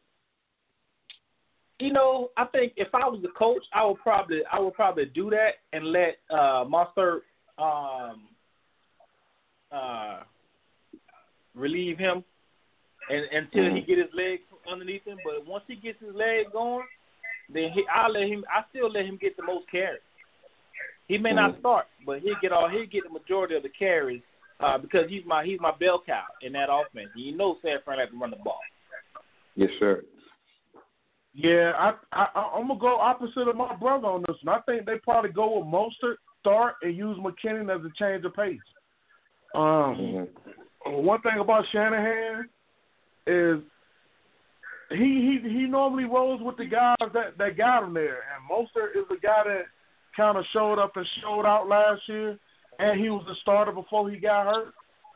Speaker 4: I think if I was the coach, I would probably do that and let Mostert relieve him until he get his legs underneath him. But once he gets his legs going, then I still let him get the most carries. He may not start, but he'll get the majority of the carries because he's my bell cow in that offense. You know San Fran has to run the ball.
Speaker 3: Yes, sir.
Speaker 2: Yeah, I'm gonna go opposite of my brother on this one. I think they probably go with Mostert, start, and use McKinnon as a change of pace. One thing about Shanahan is he normally rolls with the guys that got him there, and Mostert is the guy that kind of showed up and showed out last year, and he was the starter before he got hurt.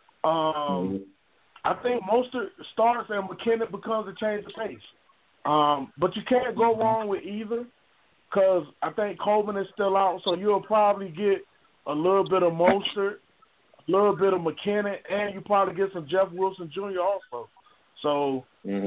Speaker 2: I think Mostert starts and McKinnon becomes a change of pace. But you can't go wrong with either because I think Coleman is still out, so you'll probably get a little bit of Mostert, a little bit of McKinnon, and you probably get some Jeff Wilson Jr. also. So,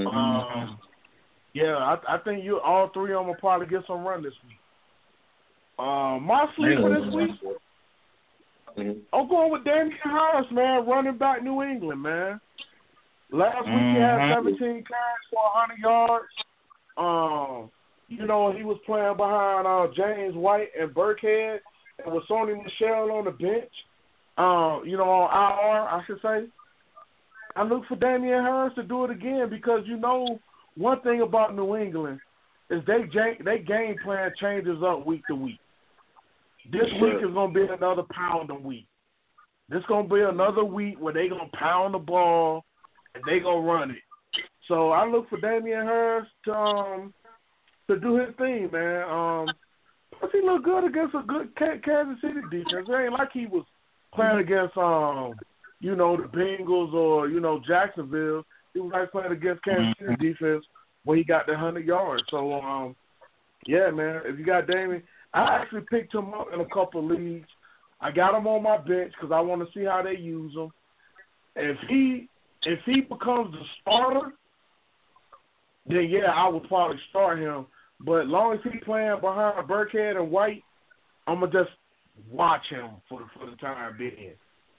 Speaker 2: I think all 3 of them will probably get some run this week. My sleeper this week, I'm going with Damian Harris, man, running back New England, man. Last week he had 17 carries for 100 yards. He was playing behind James White and Burkhead, and with Sony Michel on the bench. On IR, I should say. I look for Damian Harris to do it again because one thing about New England is they game plan changes up week to week. This week is going to be another pounding week. This is going to be another week where they're going to pound the ball and they're going to run it. So I look for Damian Harris to do his thing, man. Plus he looked good against a good Kansas City defense. It ain't like he was playing against, the Bengals or, Jacksonville. He was like playing against Kansas City defense where he got the 100 yards. So, man, if you got Damian, I actually picked him up in a couple of leagues. I got him on my bench because I want to see how they use him. If he becomes the starter, then I would probably start him. But as long as he's playing behind Burkhead and White, I'm gonna just watch him for the time being.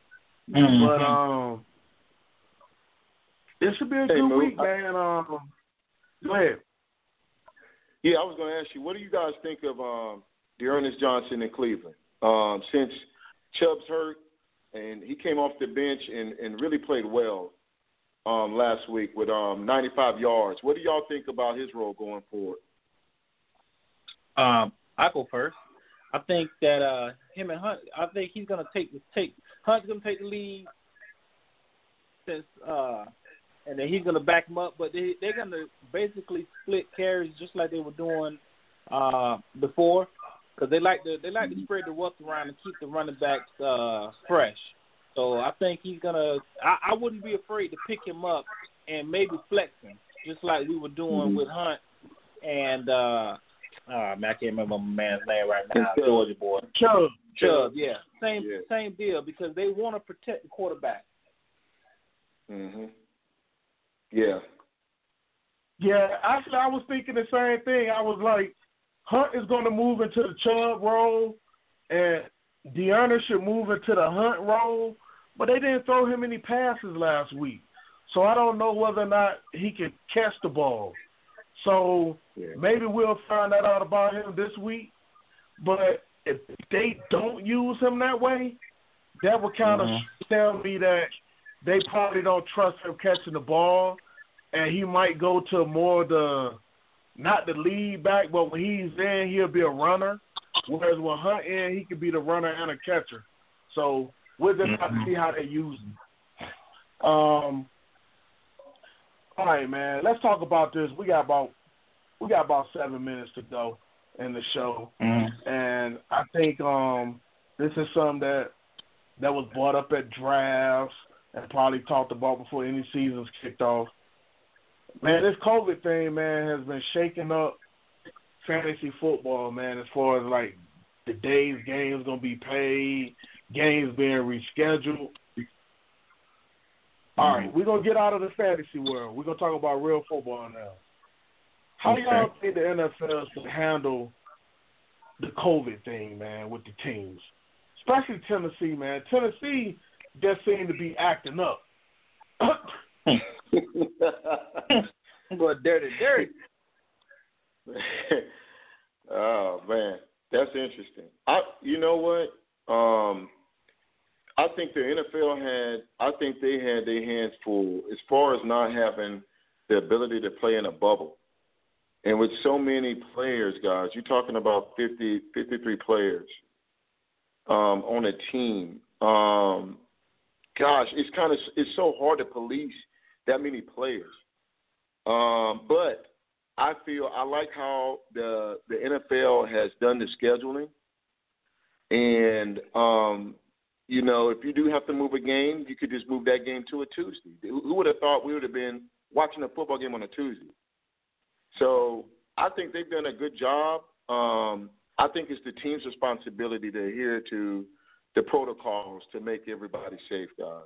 Speaker 2: But it should be a good week, man. Go ahead.
Speaker 3: Yeah, I was going to ask you, what do you guys think of D'Ernest Johnson in Cleveland? Since Chubb's hurt, and he came off the bench and really played well last week with 95 yards. What do y'all think about his role going forward?
Speaker 4: I go first. I think that him and Hunt, I think he's going to take Hunt's going to take the lead since and then he's going to back him up. But they're going to basically split carries just like they were doing before, because they like to spread the wealth around and keep the running backs fresh. So I think he's going to – I wouldn't be afraid to pick him up and maybe flex him, just like we were doing with Hunt and I can't remember my man's name right now, Georgia boy. Chubb, yeah. Same deal, because they want to protect the quarterback.
Speaker 3: Yeah.
Speaker 2: Yeah, actually, I was thinking the same thing. I was like, Hunt is going to move into the Chubb role, and Dearna should move into the Hunt role, but they didn't throw him any passes last week. So I don't know whether or not he can catch the ball. So maybe we'll find that out about him this week. But if they don't use him that way, that would kind of tell me that they probably don't trust him catching the ball, and he might go to more not the lead back, but when he's in, he'll be a runner. Whereas when Hunt in, he could be the runner and a catcher. So we'll just have to see how they use him. All right, man. Let's talk about this. We got about 7 minutes to go in the show, and I think this is something that was brought up at drafts and probably talked about before any seasons kicked off. Man, this COVID thing, man, has been shaking up fantasy football, man, as far as, like, the days games going to be paid, games being rescheduled. All right, we're going to get out of the fantasy world. We're going to talk about real football now. How do y'all think the NFL should handle the COVID thing, man, with the teams? Especially Tennessee, man. Tennessee just seemed to be acting up.
Speaker 4: Well, dirty.
Speaker 3: Oh man, that's interesting. You know what? I think the NFL they had their hands full as far as not having the ability to play in a bubble. And with so many players, guys, you're talking about 53 players on a team. Gosh, it's so hard to police that many players. But I like how the NFL has done the scheduling. And, if you do have to move a game, you could just move that game to a Tuesday. Who would have thought we would have been watching a football game on a Tuesday? So I think they've done a good job. I think it's the team's responsibility to adhere to the protocols to make everybody safe, guys.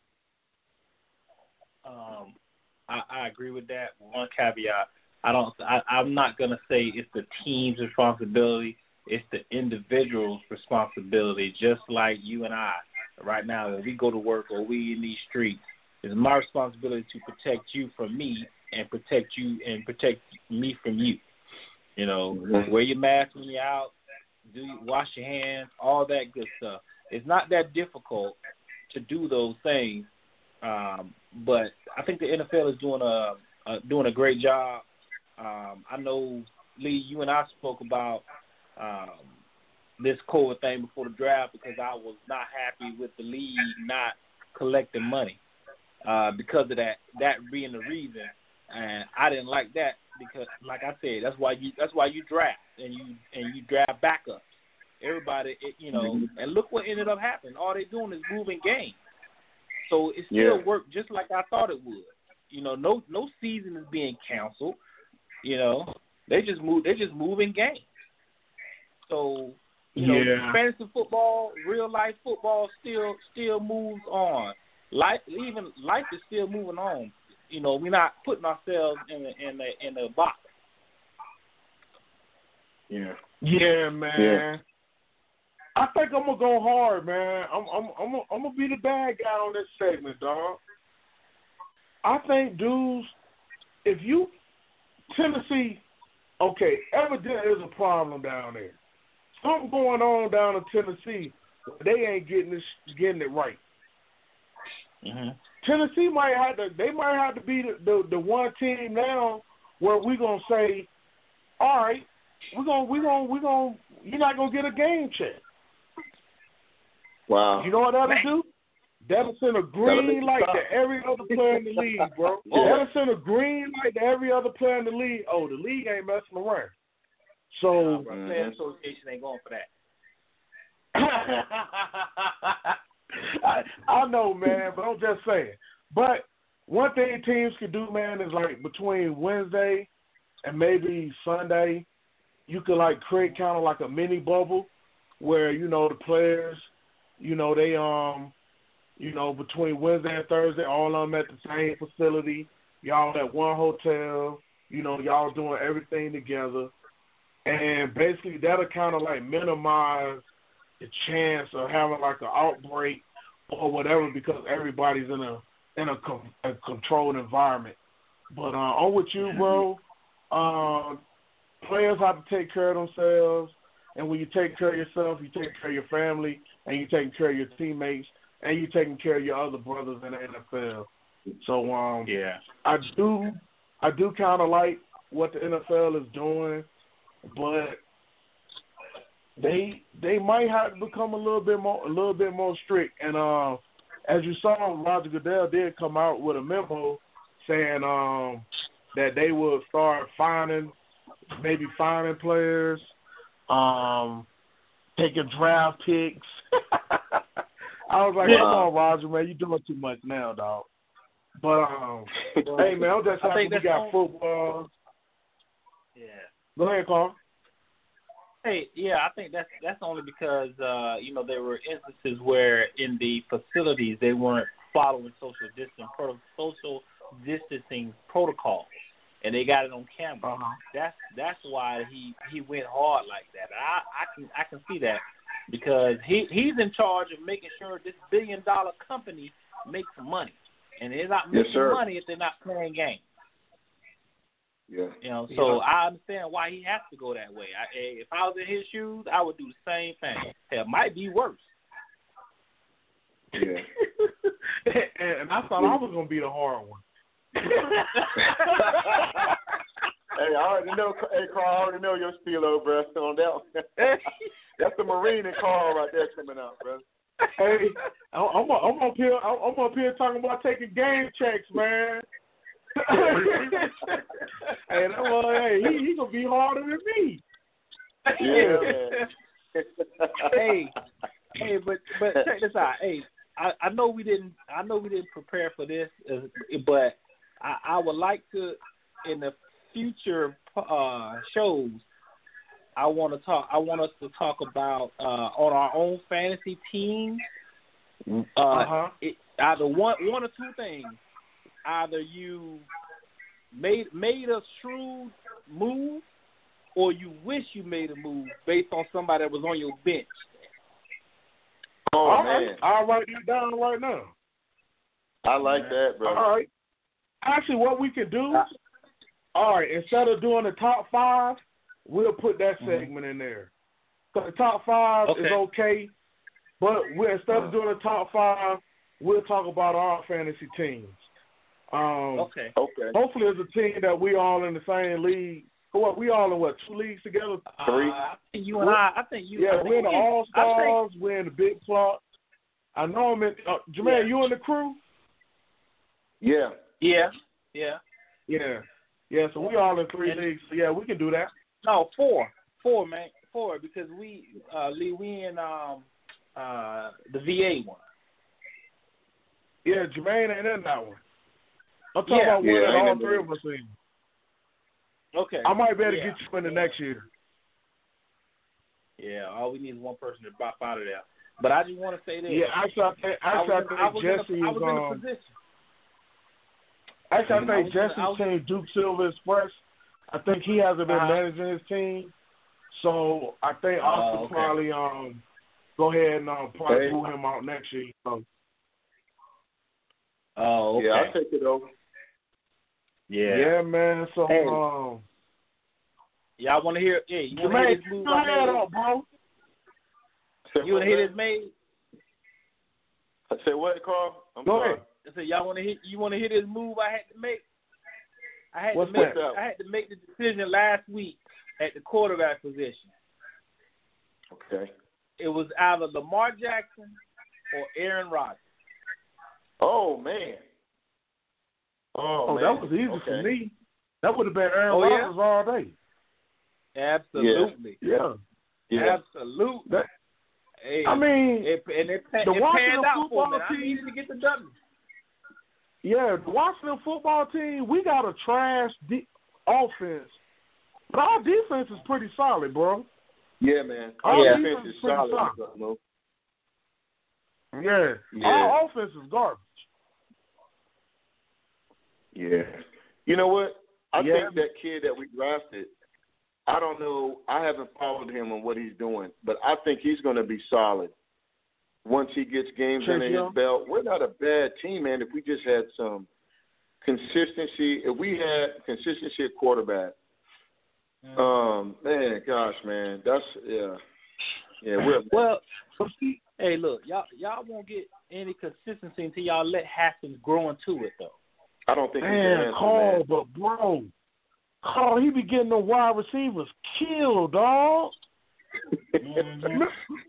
Speaker 4: I agree with that. One caveat: I'm not gonna say it's the team's responsibility. It's the individual's responsibility. Just like you and I, right now, when we go to work or we in these streets, it's my responsibility to protect you from me and protect you and protect me from you. Wear your mask when you're out. Wash your hands, all that good stuff. It's not that difficult to do those things, but I think the NFL is doing a great job. I know, Lee, you and I spoke about this COVID thing before the draft because I was not happy with the league not collecting money because of that being the reason, and I didn't like that because, like I said, that's why you draft and you draft backups. Everybody, and look what ended up happening. All they're doing is moving games. So it still worked just like I thought it would. No season is being canceled. They're just moving games. So fantasy football, real life football still moves on. Life is still moving on. We're not putting ourselves in a box.
Speaker 2: Yeah. Yeah, man. Yeah. I think I'm gonna go hard, man. I'm gonna be the bad guy on this segment, dog. I think, dudes, Tennessee, okay, evidently there's a problem down there. Something going on down in Tennessee. They ain't getting it right. Mm-hmm. Tennessee might have to be the one team now where we're gonna say, all right, we're gonna you're not gonna get a game check.
Speaker 3: Wow.
Speaker 2: You know what that'll do? That'll send a green light to every other player in the league, bro. That'll send a green light to every other player in the league. Oh, the league ain't messing around. So
Speaker 4: Players Association ain't going for that.
Speaker 2: I know, man, but I'm just saying. But one thing teams can do, man, is like between Wednesday and maybe Sunday, you could like create kind of like a mini bubble where, the players, they between Wednesday and Thursday, all of them at the same facility, y'all at one hotel, y'all doing everything together. and basically that'll kind of like minimize the chance of having like an outbreak or whatever because everybody's in a controlled environment. But I'm with you, bro. Players have to take care of themselves, and when you take care of yourself, you take care of your family, and you taking care of your teammates, and you taking care of your other brothers in the NFL. So I do kind of like what the NFL is doing, but they might have to become a little bit more strict. And as you saw, Roger Goodell did come out with a memo saying that they will start fining players, taking draft picks. I was like, come on, Roger, man, you're doing too much now, dog. But hey, man, I'm just happy we got football.
Speaker 4: Yeah.
Speaker 2: Go ahead, Carl.
Speaker 4: Hey, yeah, I think that's only because there were instances where in the facilities they weren't following social distancing protocols, and they got it on camera. That's why he went hard like that. I can see that because he's in charge of making sure this $1 billion company makes money, and they're not making money if they're not playing games.
Speaker 3: Yeah.
Speaker 4: So I understand why he has to go that way. If I was in his shoes, I would do the same thing. It might be worse.
Speaker 3: Yeah.
Speaker 2: And I thought I was gonna be the hard one.
Speaker 3: Hey, I already know. Hey, Carl, I already know your stilo, bro. On that one. That's the Marine in Carl right there coming out, bro.
Speaker 2: Hey, I'm up here talking about taking game checks, man. Hey, that boy, he gonna be harder than me.
Speaker 3: Yeah.
Speaker 4: Hey, but check this out. Hey, I know we didn't prepare for this, but I would like to in the future shows. I want us to talk about on our own fantasy teams. Either one or two things. Either you made a shrewd move, or you wish you made a move based on somebody that was on your bench.
Speaker 3: Oh, man.
Speaker 2: I'll write you down right now.
Speaker 3: I like that, bro.
Speaker 2: All right. Actually, what we can do, all right, instead of doing the top 5, we'll put that segment in there. Because the top 5 is okay, but instead of doing the top 5, we'll talk about our fantasy teams.
Speaker 3: Okay.
Speaker 2: Hopefully, it's a team that we all in the same league. What, we all in 2 leagues together?
Speaker 3: 3.
Speaker 4: I think you and I think you.
Speaker 2: Yeah, we're in the All Stars. We're in the Big Plot. I know I'm in. Jermaine, you in the crew?
Speaker 3: Yeah.
Speaker 2: So we all in 3 leagues. So yeah, we can do that.
Speaker 4: No, 4, man, 4 because we in the VA one.
Speaker 2: Yeah, Jermaine ain't in that one. I'm talking about one that all 3 of us in.
Speaker 4: Okay.
Speaker 2: I might be able to get you in the next year.
Speaker 4: Yeah, all we need is one person to drop out of there. But I just want to say this.
Speaker 2: Yeah, actually, I think Jesse is
Speaker 4: in a position.
Speaker 2: Actually, I think Jesse's team, Duke Silver Express, I think he hasn't been managing his team. So I think Austin probably go ahead and probably rule him out next year. So.
Speaker 4: Oh, okay.
Speaker 3: Yeah, I'll take it over.
Speaker 2: Yeah, man. So,
Speaker 4: y'all want to hear? Hey, you want to hear this move I made?
Speaker 2: Bro.
Speaker 4: You want to hear this made?
Speaker 3: I said what, Carl?
Speaker 2: Go ahead.
Speaker 4: I said y'all want to hear? You want to hear this move I had to make? I had to make the decision last week at the quarterback position.
Speaker 3: Okay.
Speaker 4: It was either Lamar Jackson or Aaron Rodgers.
Speaker 3: Oh man.
Speaker 2: Oh, that was easy for me. That would have been Aaron Rodgers all day.
Speaker 4: Absolutely.
Speaker 2: Yeah.
Speaker 4: Absolutely. Hey,
Speaker 2: I mean,
Speaker 4: it panned out for me. I needed to get the W.
Speaker 2: Yeah, the Washington football team, we got a trash offense. But our defense is pretty solid, bro.
Speaker 3: Yeah, man.
Speaker 2: Our defense is pretty solid. Yeah. Our offense is garbage.
Speaker 3: Yeah. You know what? I think that kid that we drafted, I don't know. I haven't followed him on what he's doing, but I think he's going to be solid once he gets games under his belt. We're not a bad team, man, if we just had some consistency. If we had consistency at quarterback, man, gosh, man, that's we're
Speaker 4: hey, look, y'all won't get any consistency until y'all let Haskins grow into it, though.
Speaker 3: I don't think he's the answer,
Speaker 2: Carl, but bro, Carl, he be getting the wide receivers killed, dog. Man,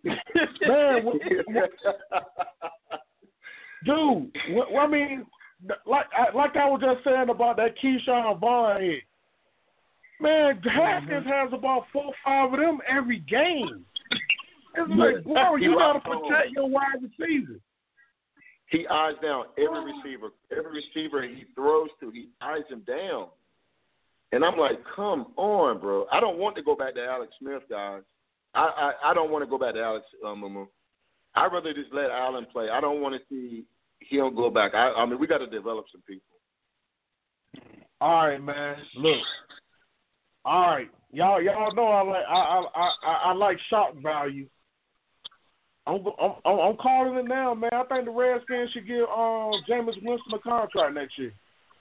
Speaker 2: dude, I mean, like I was just saying about that Keyshawn Vaughn hit. Man, Haskins has about 4 or 5 of them every game. It's like, bro, you got to protect your wide receiver.
Speaker 3: He eyes down every receiver. Every receiver he throws to, he eyes him down. And I'm like, come on, bro. I don't want to go back to Alex Smith, guys. I don't want to go back to Alex Mumu. I'd rather just let Allen play. I don't want to see him go back. I mean, we got to develop some people.
Speaker 2: All right, man. Look. All right, y'all know I like shock value. I'm calling it now, man. I think the Redskins should give Jameis Winston a contract next year.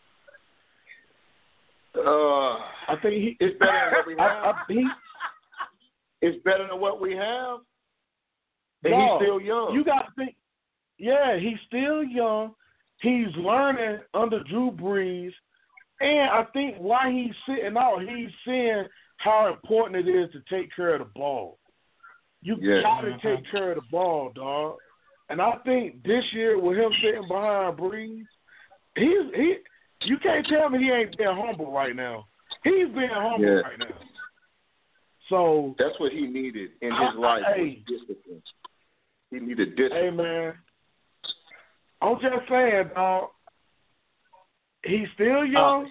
Speaker 2: I think
Speaker 3: it's better than what we have. It's better than what we have. And he's still young.
Speaker 2: You got to think. Yeah, he's still young. He's learning under Drew Brees. And I think while he's sitting out, he's seeing how important it is to take care of the ball. You got to take care of the ball, dog. And I think this year with him sitting behind Brees, you can't tell me he ain't being humble right now. He's being humble right now. So
Speaker 3: that's what he needed in his life. Discipline. He needed discipline.
Speaker 2: Hey, man, I'm just saying, dog. He's still young.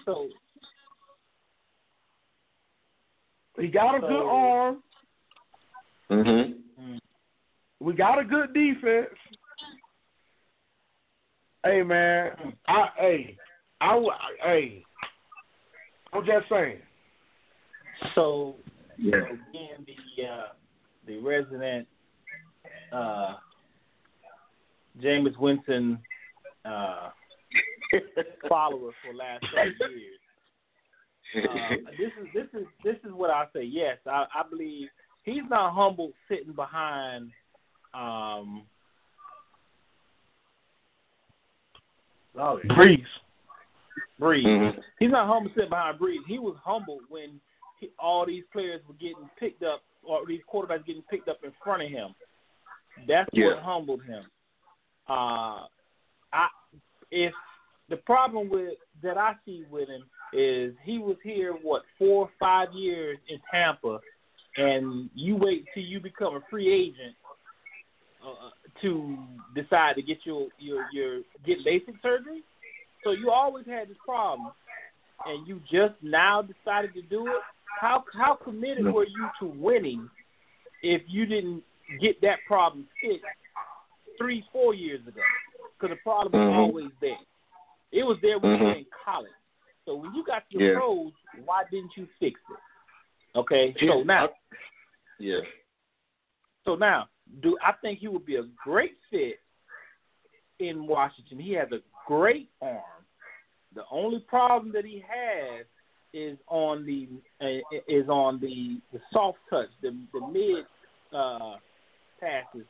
Speaker 2: He got a good arm. We got a good defense. Hey, man. I'm just saying.
Speaker 4: So again, the resident Jameis Winston follower for the last 30 years. This is what I say. Yes, I believe he's not humble sitting behind
Speaker 2: Brees.
Speaker 4: He's not humble sitting behind Brees. He was humble when all these players were getting picked up, or these quarterbacks getting picked up in front of him. That's what humbled him. If the problem that I see with him is he was here 4 or 5 years in Tampa, and you wait till you become a free agent to decide to get get LASIK surgery. So you always had this problem, and you just now decided to do it. How committed were you to winning if you didn't get that problem fixed 3-4 years ago? Because the problem was always there. It was there when you were in college. So when you got to the pros, why didn't you fix it? Okay, so now. So now, I think he would be a great fit in Washington. He has a great arm. The only problem that he has is on the soft touch, the mid passes,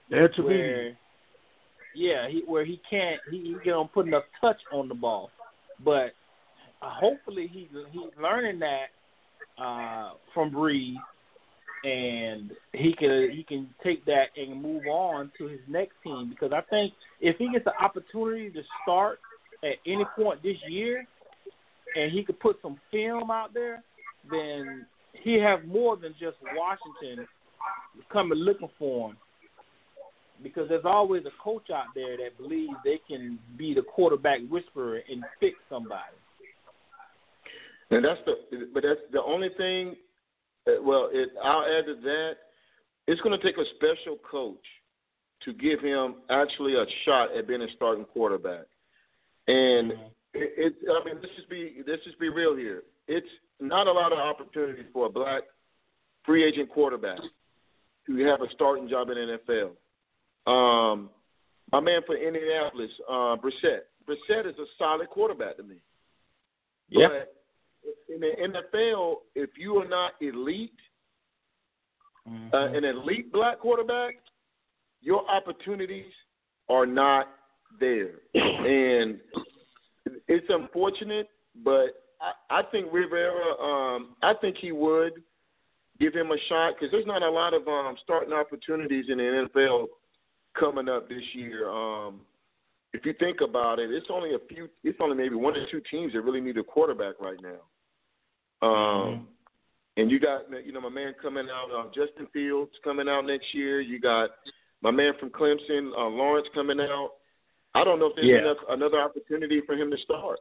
Speaker 4: where he can't put enough touch on the ball. But hopefully he's learning that from Brees, and he can take that and move on to his next team. Because I think if he gets the opportunity to start at any point this year, and he could put some film out there, then he have more than just Washington coming looking for him. Because there's always a coach out there that believes they can be the quarterback whisperer and fix somebody.
Speaker 3: And that's the only thing. I'll add to that. It's going to take a special coach to give him actually a shot at being a starting quarterback. And let's just be real here. It's not a lot of opportunity for a black free agent quarterback who have a starting job in the NFL. My man for Indianapolis, Brissett. Brissett is a solid quarterback to me.
Speaker 4: Yeah.
Speaker 3: But in the NFL, if you are not elite, an elite black quarterback, your opportunities are not there. And it's unfortunate, but I think Rivera, I think he would give him a shot because there's not a lot of starting opportunities in the NFL coming up this year. If you think about it, it's only maybe one or two teams that really need a quarterback right now. And you got, my man coming out, Justin Fields coming out next year. You got my man from Clemson, Lawrence coming out. I don't know if there's another opportunity for him to start.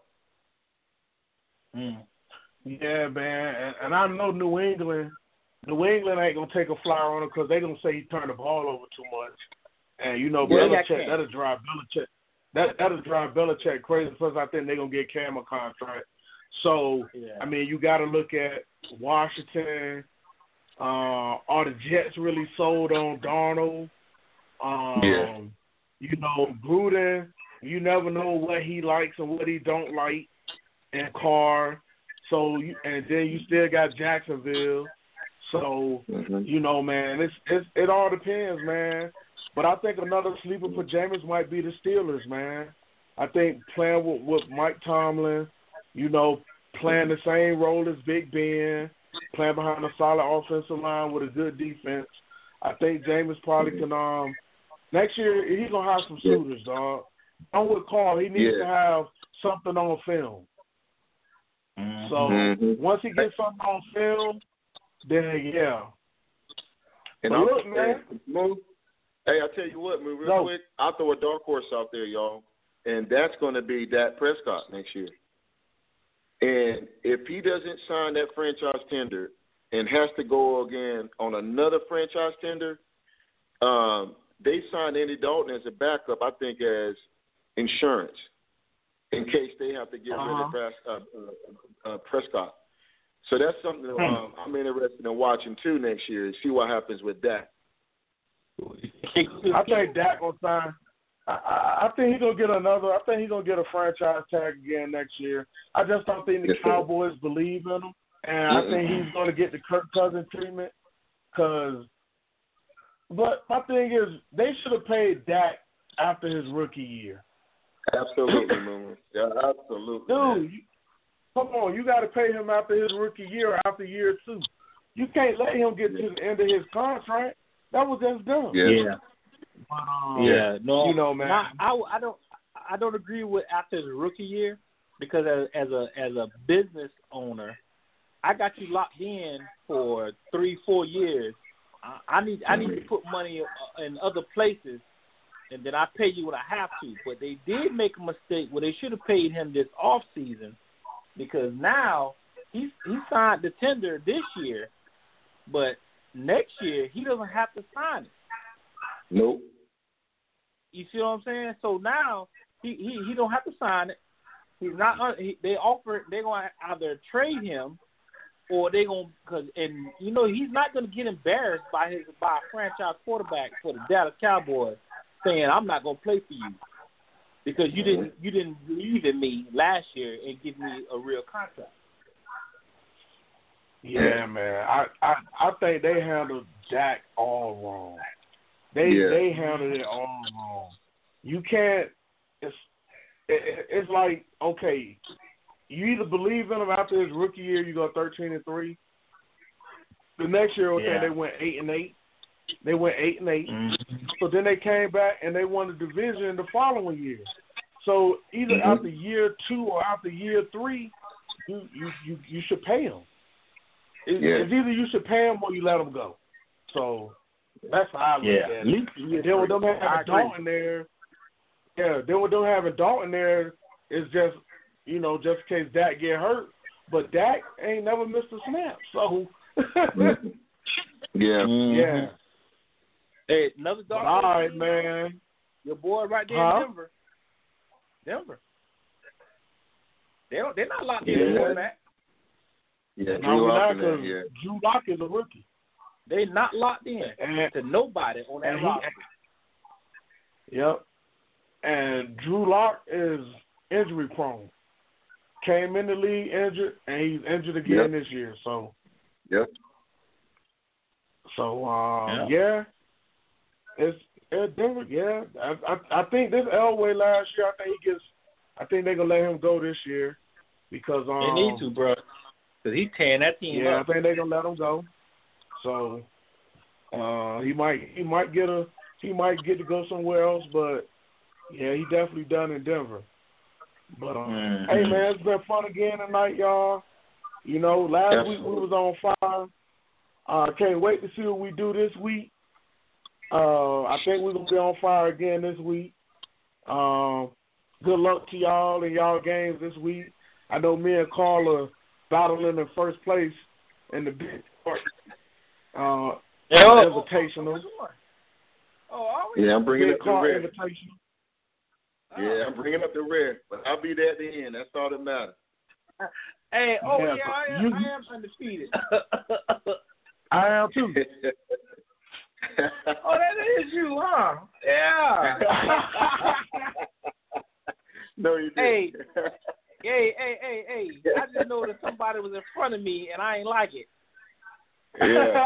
Speaker 2: Yeah, man, and I know New England ain't gonna take a flyer on him because they're gonna say he turned the ball over too much, and Belichick, that'll drive Belichick. That'll drive Belichick crazy. Plus, I think they're gonna get Cam a contract. So, I mean, you got to look at Washington. Are the Jets really sold on Darnold? Gruden. You never know what he likes and what he don't like. And Carr. So, and then you still got Jacksonville. So, man, it all depends, man. But I think another sleeper for Jameis might be the Steelers, man. I think playing with Mike Tomlin, playing the same role as Big Ben, playing behind a solid offensive line with a good defense. I think Jameis probably can. Next year he's gonna have some shooters, dog. I'm with Carl. He needs to have something on film. So once he gets something on film, then yeah.
Speaker 3: And
Speaker 2: look, man.
Speaker 3: Hey, I tell you what, real quick, I'll throw a dark horse out there, y'all, and that's going to be Dak Prescott next year. And if he doesn't sign that franchise tender and has to go again on another franchise tender, they signed Andy Dalton as a backup, I think, as insurance in case they have to get rid of Prescott. So that's something that, I'm interested in watching, too, next year and see what happens with Dak.
Speaker 2: I think Dak gonna sign. I think he's gonna get another. I think he's gonna get a franchise tag again next year. I just don't think the Cowboys believe in him, and I think he's gonna get the Kirk Cousins treatment. But my thing is, they should have paid Dak after his rookie year.
Speaker 3: Absolutely, man. Yeah, absolutely.
Speaker 2: Dude, come on, you got to pay him after his rookie year, or after year 2. You can't let him get to the end of his contract. That was just dumb.
Speaker 4: Yeah. No,
Speaker 2: man.
Speaker 4: I don't agree with after his rookie year because as a business owner, I got you locked in for 3-4 years. I need to put money in other places, and then I pay you when I have to. But they did make a mistake where they should have paid him this off season because now he signed the tender this year, but next year he doesn't have to sign it.
Speaker 3: Nope.
Speaker 4: You see what I'm saying? So now he don't have to sign it. He's not. They're gonna either trade him or they're gonna he's not gonna get embarrassed by a franchise quarterback for the Dallas Cowboys saying I'm not gonna play for you because you didn't believe in me last year and give me a real contract.
Speaker 2: Yeah, man. I think they handled Dak all wrong. They handled it all wrong. You can't. It's like, okay, you either believe in him after his rookie year, you go 13-3. The next year, they went 8-8. They went 8-8. So then they came back and they won the division the following year. So either after year 2 or after year 3, you should pay him. It's either you should pay him or you let him go. So that's how I look at it. Then with them having Dalton there, then with them having Dalton there, it's just, just in case Dak get hurt. But Dak ain't never missed a snap. So
Speaker 3: yeah.
Speaker 4: Hey, another dog.
Speaker 2: All right, man.
Speaker 4: Your boy right there in Denver. They're not locked in on that.
Speaker 3: Yeah,
Speaker 2: Drew Lock is a rookie.
Speaker 4: They not locked in to nobody on that roster.
Speaker 2: Yep. And Drew Lock is injury prone. Came in the league injured, and he's injured again this year. So.
Speaker 3: Yep.
Speaker 2: So yeah, it's Denver. Yeah, I think this Elway last year. I think they're gonna let him go this year because
Speaker 4: they need to, bro. Because he's tearing that team up.
Speaker 2: Yeah, I think they're gonna let him go. So he might get to go somewhere else, but yeah, he definitely done in Denver. But hey man, it's been fun again tonight, y'all. You know, last week we was on fire. Can't wait to see what we do this week. I think we're gonna be on fire again this week. Good luck to y'all in y'all games this week. I know me and Carl are battling in first place in the big part. Invitational.
Speaker 3: Yeah, I'm bringing up the red.
Speaker 2: Invitational.
Speaker 3: Yeah, I'm bringing up the red, but I'll be there at the end. That's all that matters.
Speaker 4: Hey, I am undefeated.
Speaker 2: I am too.
Speaker 4: Oh, that is you, huh? Yeah.
Speaker 3: No, you didn't.
Speaker 4: Hey. I just know that somebody was in front of me, and I ain't like it.
Speaker 3: Yeah.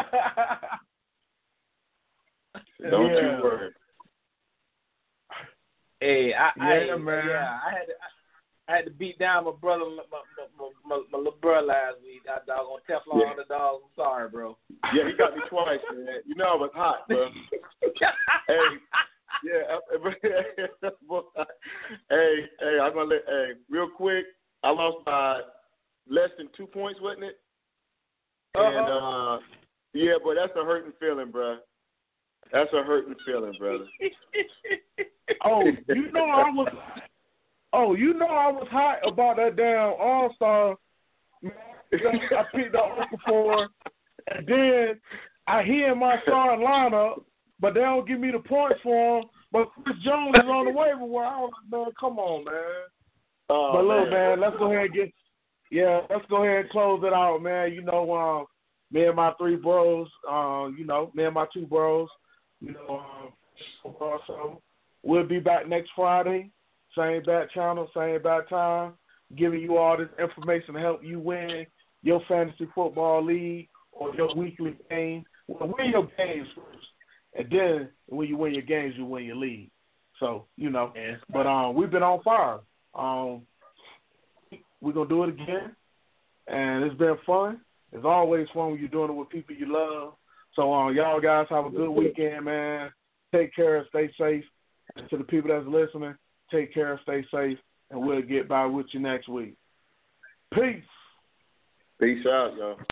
Speaker 3: Don't you worry.
Speaker 4: Hey,
Speaker 2: man.
Speaker 4: I had to beat down my brother, my little brother last week. That dog on Teflon underdog. I'm sorry, bro.
Speaker 3: Yeah, he got me twice, man. You know I was hot, bro. Hey, I'm gonna real quick. I lost by less than 2 points, wasn't it? And yeah, but that's a hurting feeling, bro. That's a hurting feeling, brother.
Speaker 2: You know I was hot about that damn All-Star. I picked up Okafor, and then I hear my starting lineup, but they don't give me the points for him. But Chris Jones is on the waiver wire. I was like, man, come on, man. But look, man, let's go ahead and close it out, man. You know, me and my three bros, me and my two bros, so we'll be back next Friday. Same bat channel, same bat time, giving you all this information to help you win your fantasy football league or your weekly game. Well, win your games first, and then when you win your games, you win your league. So, but we've been on fire. We're going to do it again, and it's been fun. It's always fun when you're doing it with people you love. So, y'all guys have a good weekend, man. Take care, stay safe. And to the people that's listening, take care, stay safe, and we'll get by with you next week. Peace.
Speaker 3: Peace out, y'all.